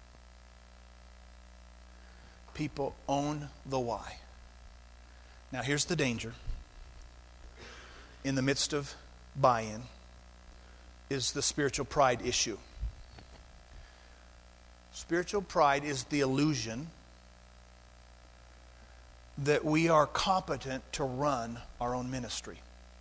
People own the why. Now here's the danger. In the midst of buy-in is the spiritual pride issue. Spiritual pride is the illusion that we are competent to run our own ministry.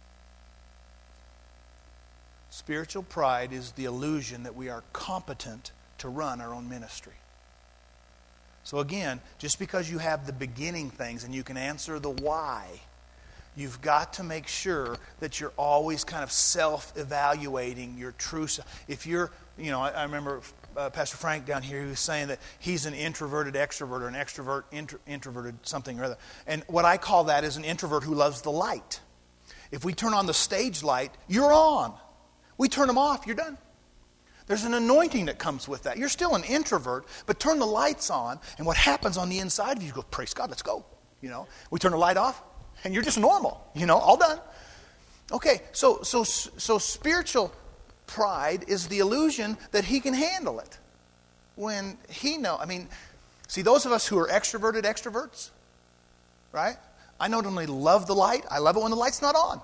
Spiritual pride is the illusion that we are competent to run our own ministry. So again, just because you have the beginning things and you can answer the why, you've got to make sure that you're always kind of self-evaluating your true self. If you're, you know, I, I remember uh, Pastor Frank down here, he was saying that he's an introverted extrovert or an extrovert intro, introverted something or other. And what I call that is an introvert who loves the light. If we turn on the stage light, you're on. We turn them off, you're done. There's an anointing that comes with that. You're still an introvert, but turn the lights on, and what happens on the inside of you, you go, praise God, let's go. You know, we turn the light off, and you're just normal, you know, all done. Okay, so so so spiritual pride is the illusion that he can handle it. When he know, I mean, see, those of us who are extroverted extroverts, right? I not only love the light, I love it when the light's not on.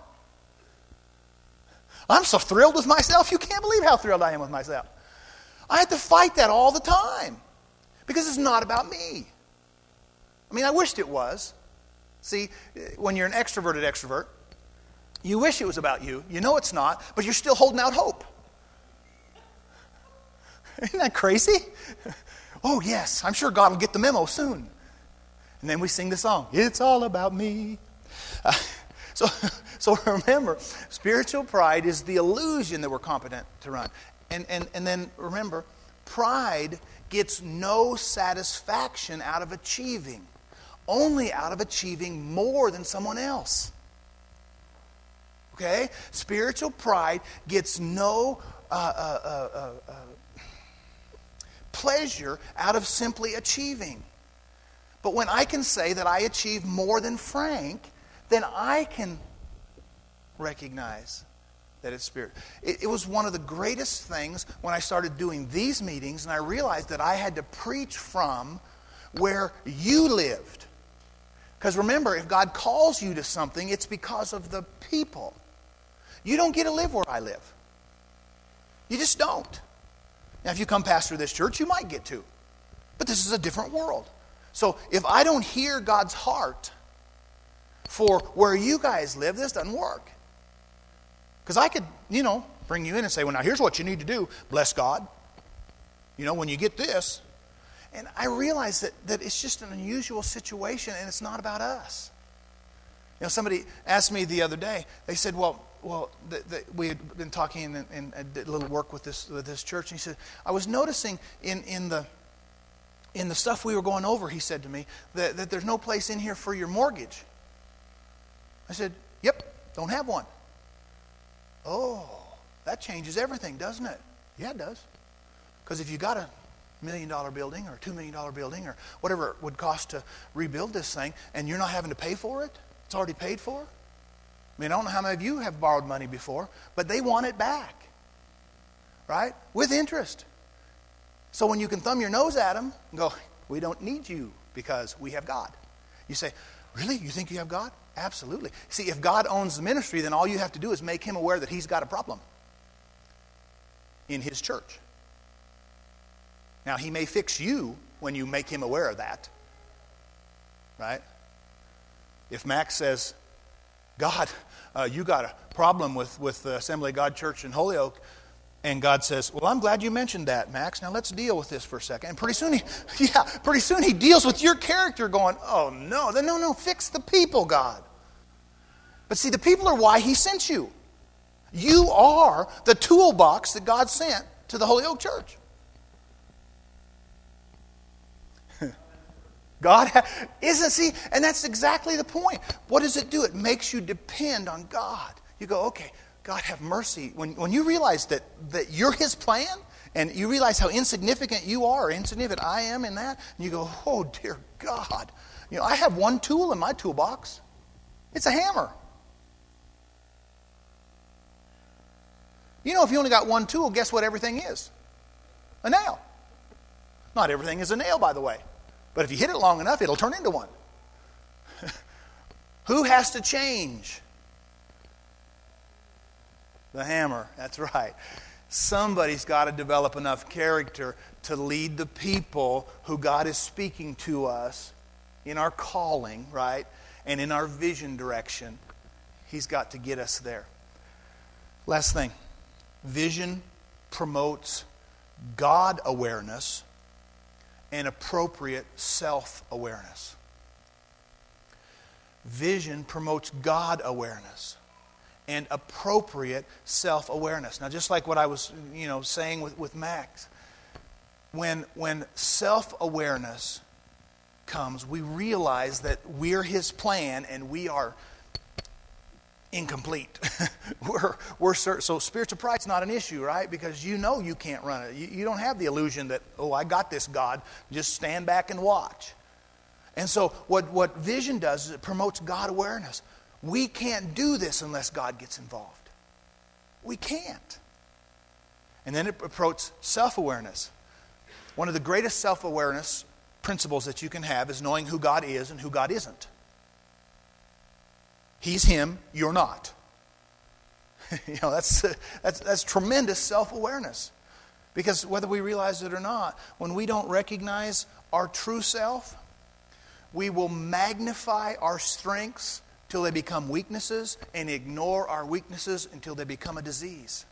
I'm so thrilled with myself, you can't believe how thrilled I am with myself. I have to fight that all the time because it's not about me. I mean, I wished it was. See, when you're an extroverted extrovert, you wish it was about you. You know it's not, but you're still holding out hope. Isn't that crazy? Oh, yes, I'm sure God will get the memo soon. And then we sing the song, It's All About Me. Uh, so, so remember, spiritual pride is the illusion that we're competent to run. And, and, and then remember, pride gets no satisfaction out of achieving. Only out of achieving more than someone else. Okay? Spiritual pride gets no uh, uh, uh, uh, uh, pleasure out of simply achieving. But when I can say that I achieve more than Frank, then I can recognize that it's spirit. It, it was one of the greatest things when I started doing these meetings, and I realized that I had to preach from where you lived. Because remember, if God calls you to something, it's because of the people. You don't get to live where I live. You just don't. Now, if you come pastor this church, you might get to. But this is a different world. So if I don't hear God's heart for where you guys live, this doesn't work. Because I could, you know, bring you in and say, well, now here's what you need to do. Bless God. You know, when you get this. And I realized that, that it's just an unusual situation and it's not about us. You know, somebody asked me the other day, they said, well, well, the, the, we had been talking and, and I did a little work with this with this church. And he said, I was noticing in, in the in the stuff we were going over, he said to me, that, that there's no place in here for your mortgage. I said, yep, don't have one. Oh, that changes everything, doesn't it? Yeah, it does. Because if you got a million dollar building or two million dollar building or whatever it would cost to rebuild this thing, and you're not having to pay for it, it's already paid for. I mean, I don't know how many of you have borrowed money before, but they want it back. right? With interest. So when you can thumb your nose at them and go, we don't need you because we have God. You say, really? You think you have God? Absolutely. See, if God owns the ministry, then all you have to do is make him aware that he's got a problem in his church. Now, he may fix you when you make him aware of that. Right? If Max says, God, uh, you got a problem with, with the Assembly of God Church in Holyoke, and God says, well, I'm glad you mentioned that, Max. Now let's deal with this for a second. And pretty soon he, yeah, pretty soon he deals with your character going, oh no, then no, no, fix the people, God. But see, the people are why he sent you. You are the toolbox that God sent to the Holyoke Church. God ha- isn't, see, and that's exactly the point. What does it do? It makes you depend on God. You go, okay, God have mercy. When when you realize that, that you're his plan, and you realize how insignificant you are, or insignificant I am in that, and you go, oh dear God. You know, I have one tool in my toolbox. It's a hammer. You know, if you only got one tool, guess what everything is? A nail. Not everything is a nail, by the way. But if you hit it long enough, it'll turn into one. Who has to change? The hammer. That's right. Somebody's got to develop enough character to lead the people who God is speaking to us in our calling, right? And in our vision direction. He's got to get us there. Last thing. Vision promotes God awareness and appropriate self-awareness. Vision promotes God awareness and appropriate self-awareness. Now, just like what I was, you know, saying with, with Max, when when self-awareness comes, we realize that we're his plan and we are incomplete. we're we're so spiritual pride's not an issue, right? Because you know you can't run it. You, you don't have the illusion that, oh, I got this, God. Just stand back and watch. And so what, what vision does is it promotes God awareness. We can't do this unless God gets involved. We can't. And then it promotes self-awareness. One of the greatest self-awareness principles that you can have is knowing who God is and who God isn't. He's him, you're not. you know, that's, that's, that's tremendous self-awareness. Because whether we realize it or not, when we don't recognize our true self, we will magnify our strengths till they become weaknesses and ignore our weaknesses until they become a disease.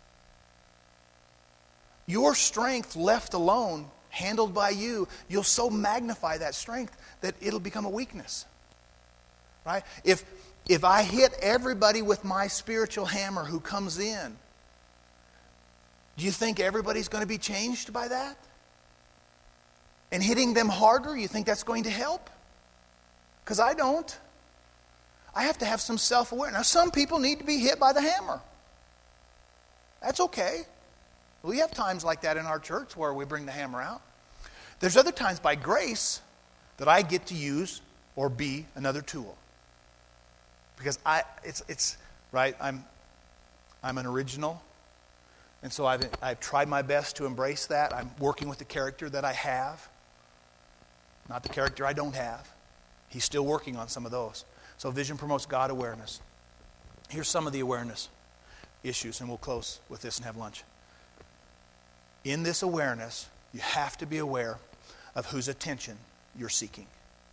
Your strength left alone, handled by you, you'll so magnify that strength that it'll become a weakness. Right? If If I hit everybody with my spiritual hammer who comes in, do you think everybody's going to be changed by that? And hitting them harder, you think that's going to help? Because I don't. I have to have some self-awareness. Now, some people need to be hit by the hammer. That's okay. We have times like that in our church where we bring the hammer out. There's other times by grace that I get to use or be another tool. Because I, it's it's right. I'm, I'm an original, and so I've I've tried my best to embrace that. I'm working with the character that I have, not the character I don't have. He's still working on some of those. So vision promotes God awareness. Here's some of the awareness issues, and we'll close with this and have lunch. In this awareness, you have to be aware of whose attention you're seeking.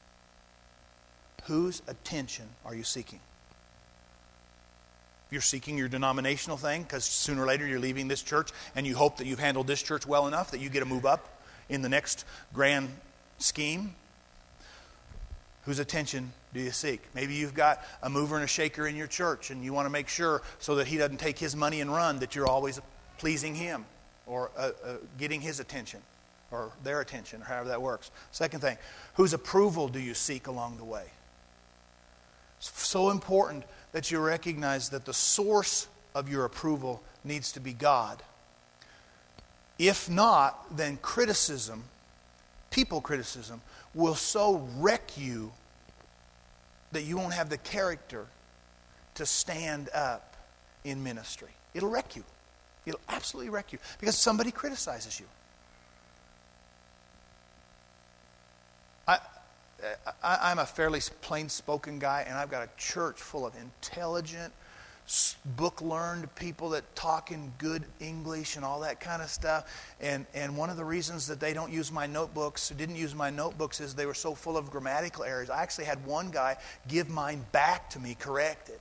Whose attention are you seeking? If you're seeking your denominational thing, because sooner or later you're leaving this church and you hope that you've handled this church well enough that you get to move up in the next grand scheme, whose attention do you seek? Maybe you've got a mover and a shaker in your church and you want to make sure so that he doesn't take his money and run that you're always pleasing him or uh, uh, getting his attention or their attention or however that works. Second thing, whose approval do you seek along the way? It's so important that you recognize that the source of your approval needs to be God. If not, then criticism, people criticism, will so wreck you that you won't have the character to stand up in ministry. It'll wreck you. It'll absolutely wreck you because somebody criticizes you. I, I, I'm a fairly plain-spoken guy, and I've got a church full of intelligent, book-learned people that talk in good English and all that kind of stuff. And and one of the reasons that they don't use my notebooks, didn't use my notebooks, is they were so full of grammatical errors. I actually had one guy give mine back to me corrected.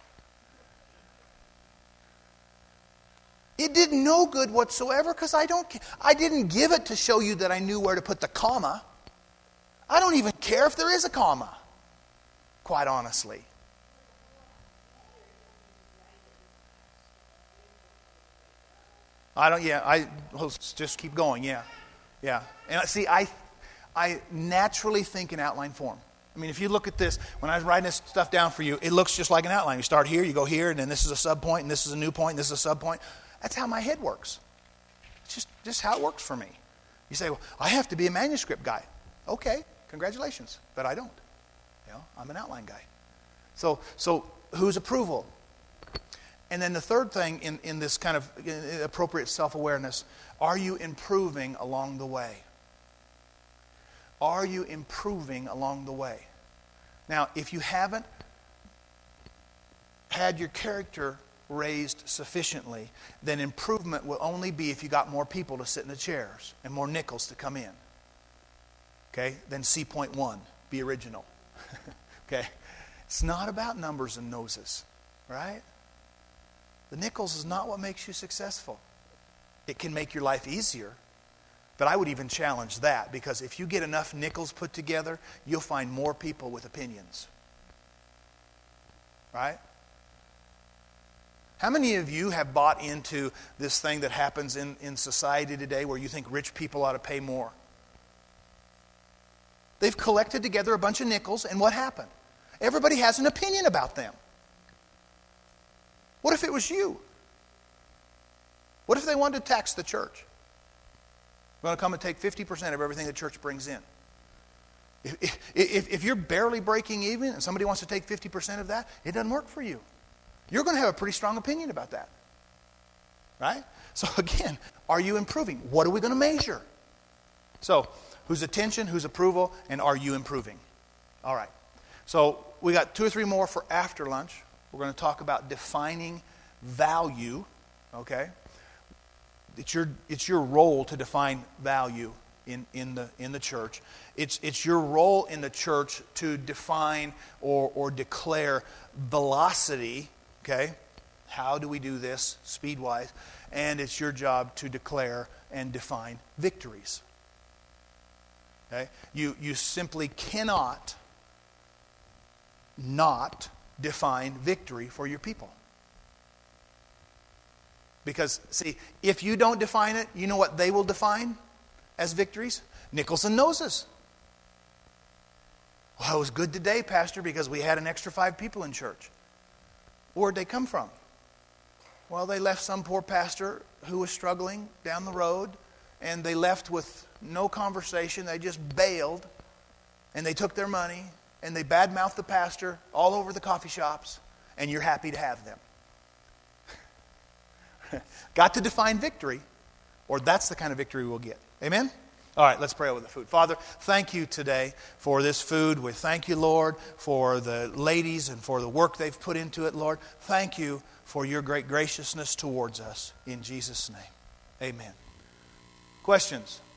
It did no good whatsoever because I don't. I didn't give it to show you that I knew where to put the comma. I don't even care if there is a comma, quite honestly. I don't, yeah, I, let's just keep going, yeah. Yeah. And see, I I naturally think in outline form. I mean, if you look at this, when I was writing this stuff down for you, it looks just like an outline. You start here, you go here, and then this is a sub point, and this is a new point, and this is a sub point. That's how my head works. It's just, just how it works for me. You say, well, I have to be a manuscript guy. Okay, congratulations, but I don't. You know, I'm an outline guy. So, so whose approval? And then the third thing in, in this kind of appropriate self-awareness, are you improving along the way? Are you improving along the way? Now, if you haven't had your character raised sufficiently, then improvement will only be if you got more people to sit in the chairs and more nickels to come in. Okay? Then C point one, be original. Okay? It's not about numbers and noses, right? The nickels is not what makes you successful. It can make your life easier, but I would even challenge that, because if you get enough nickels put together, you'll find more people with opinions. Right? How many of you have bought into this thing that happens in, in society today where you think rich people ought to pay more? They've collected together a bunch of nickels, and what happened? Everybody has an opinion about them. What if it was you? What if they wanted to tax the church? We're going to come and take fifty percent of everything the church brings in. If, if, if you're barely breaking even and somebody wants to take fifty percent of that, it doesn't work for you. You're going to have a pretty strong opinion about that. Right? So again, are you improving? What are we going to measure? So, whose attention, whose approval, and are you improving? All right. So, we got two or three more for after lunch. We're going to talk about defining value. Okay? It's your it's your role to define value in, in the in the church. It's it's your role in the church to define or or declare velocity. Okay? How do we do this speed-wise? And it's your job to declare and define victories. Okay? You you simply cannot not define victory for your people. Because, see, if you don't define it, you know what they will define as victories? Nickels and noses. Well, it was good today, Pastor, because we had an extra five people in church. Where'd they come from? Well, they left some poor pastor who was struggling down the road, and they left with no conversation. They just bailed, and they took their money, and they badmouthed the pastor all over the coffee shops, and you're happy to have them. Got to define victory, or that's the kind of victory we'll get. Amen? All right, let's pray over the food. Father, thank you today for this food. We thank you, Lord, for the ladies and for the work they've put into it, Lord. Thank you for your great graciousness towards us. In Jesus' name, amen. Questions?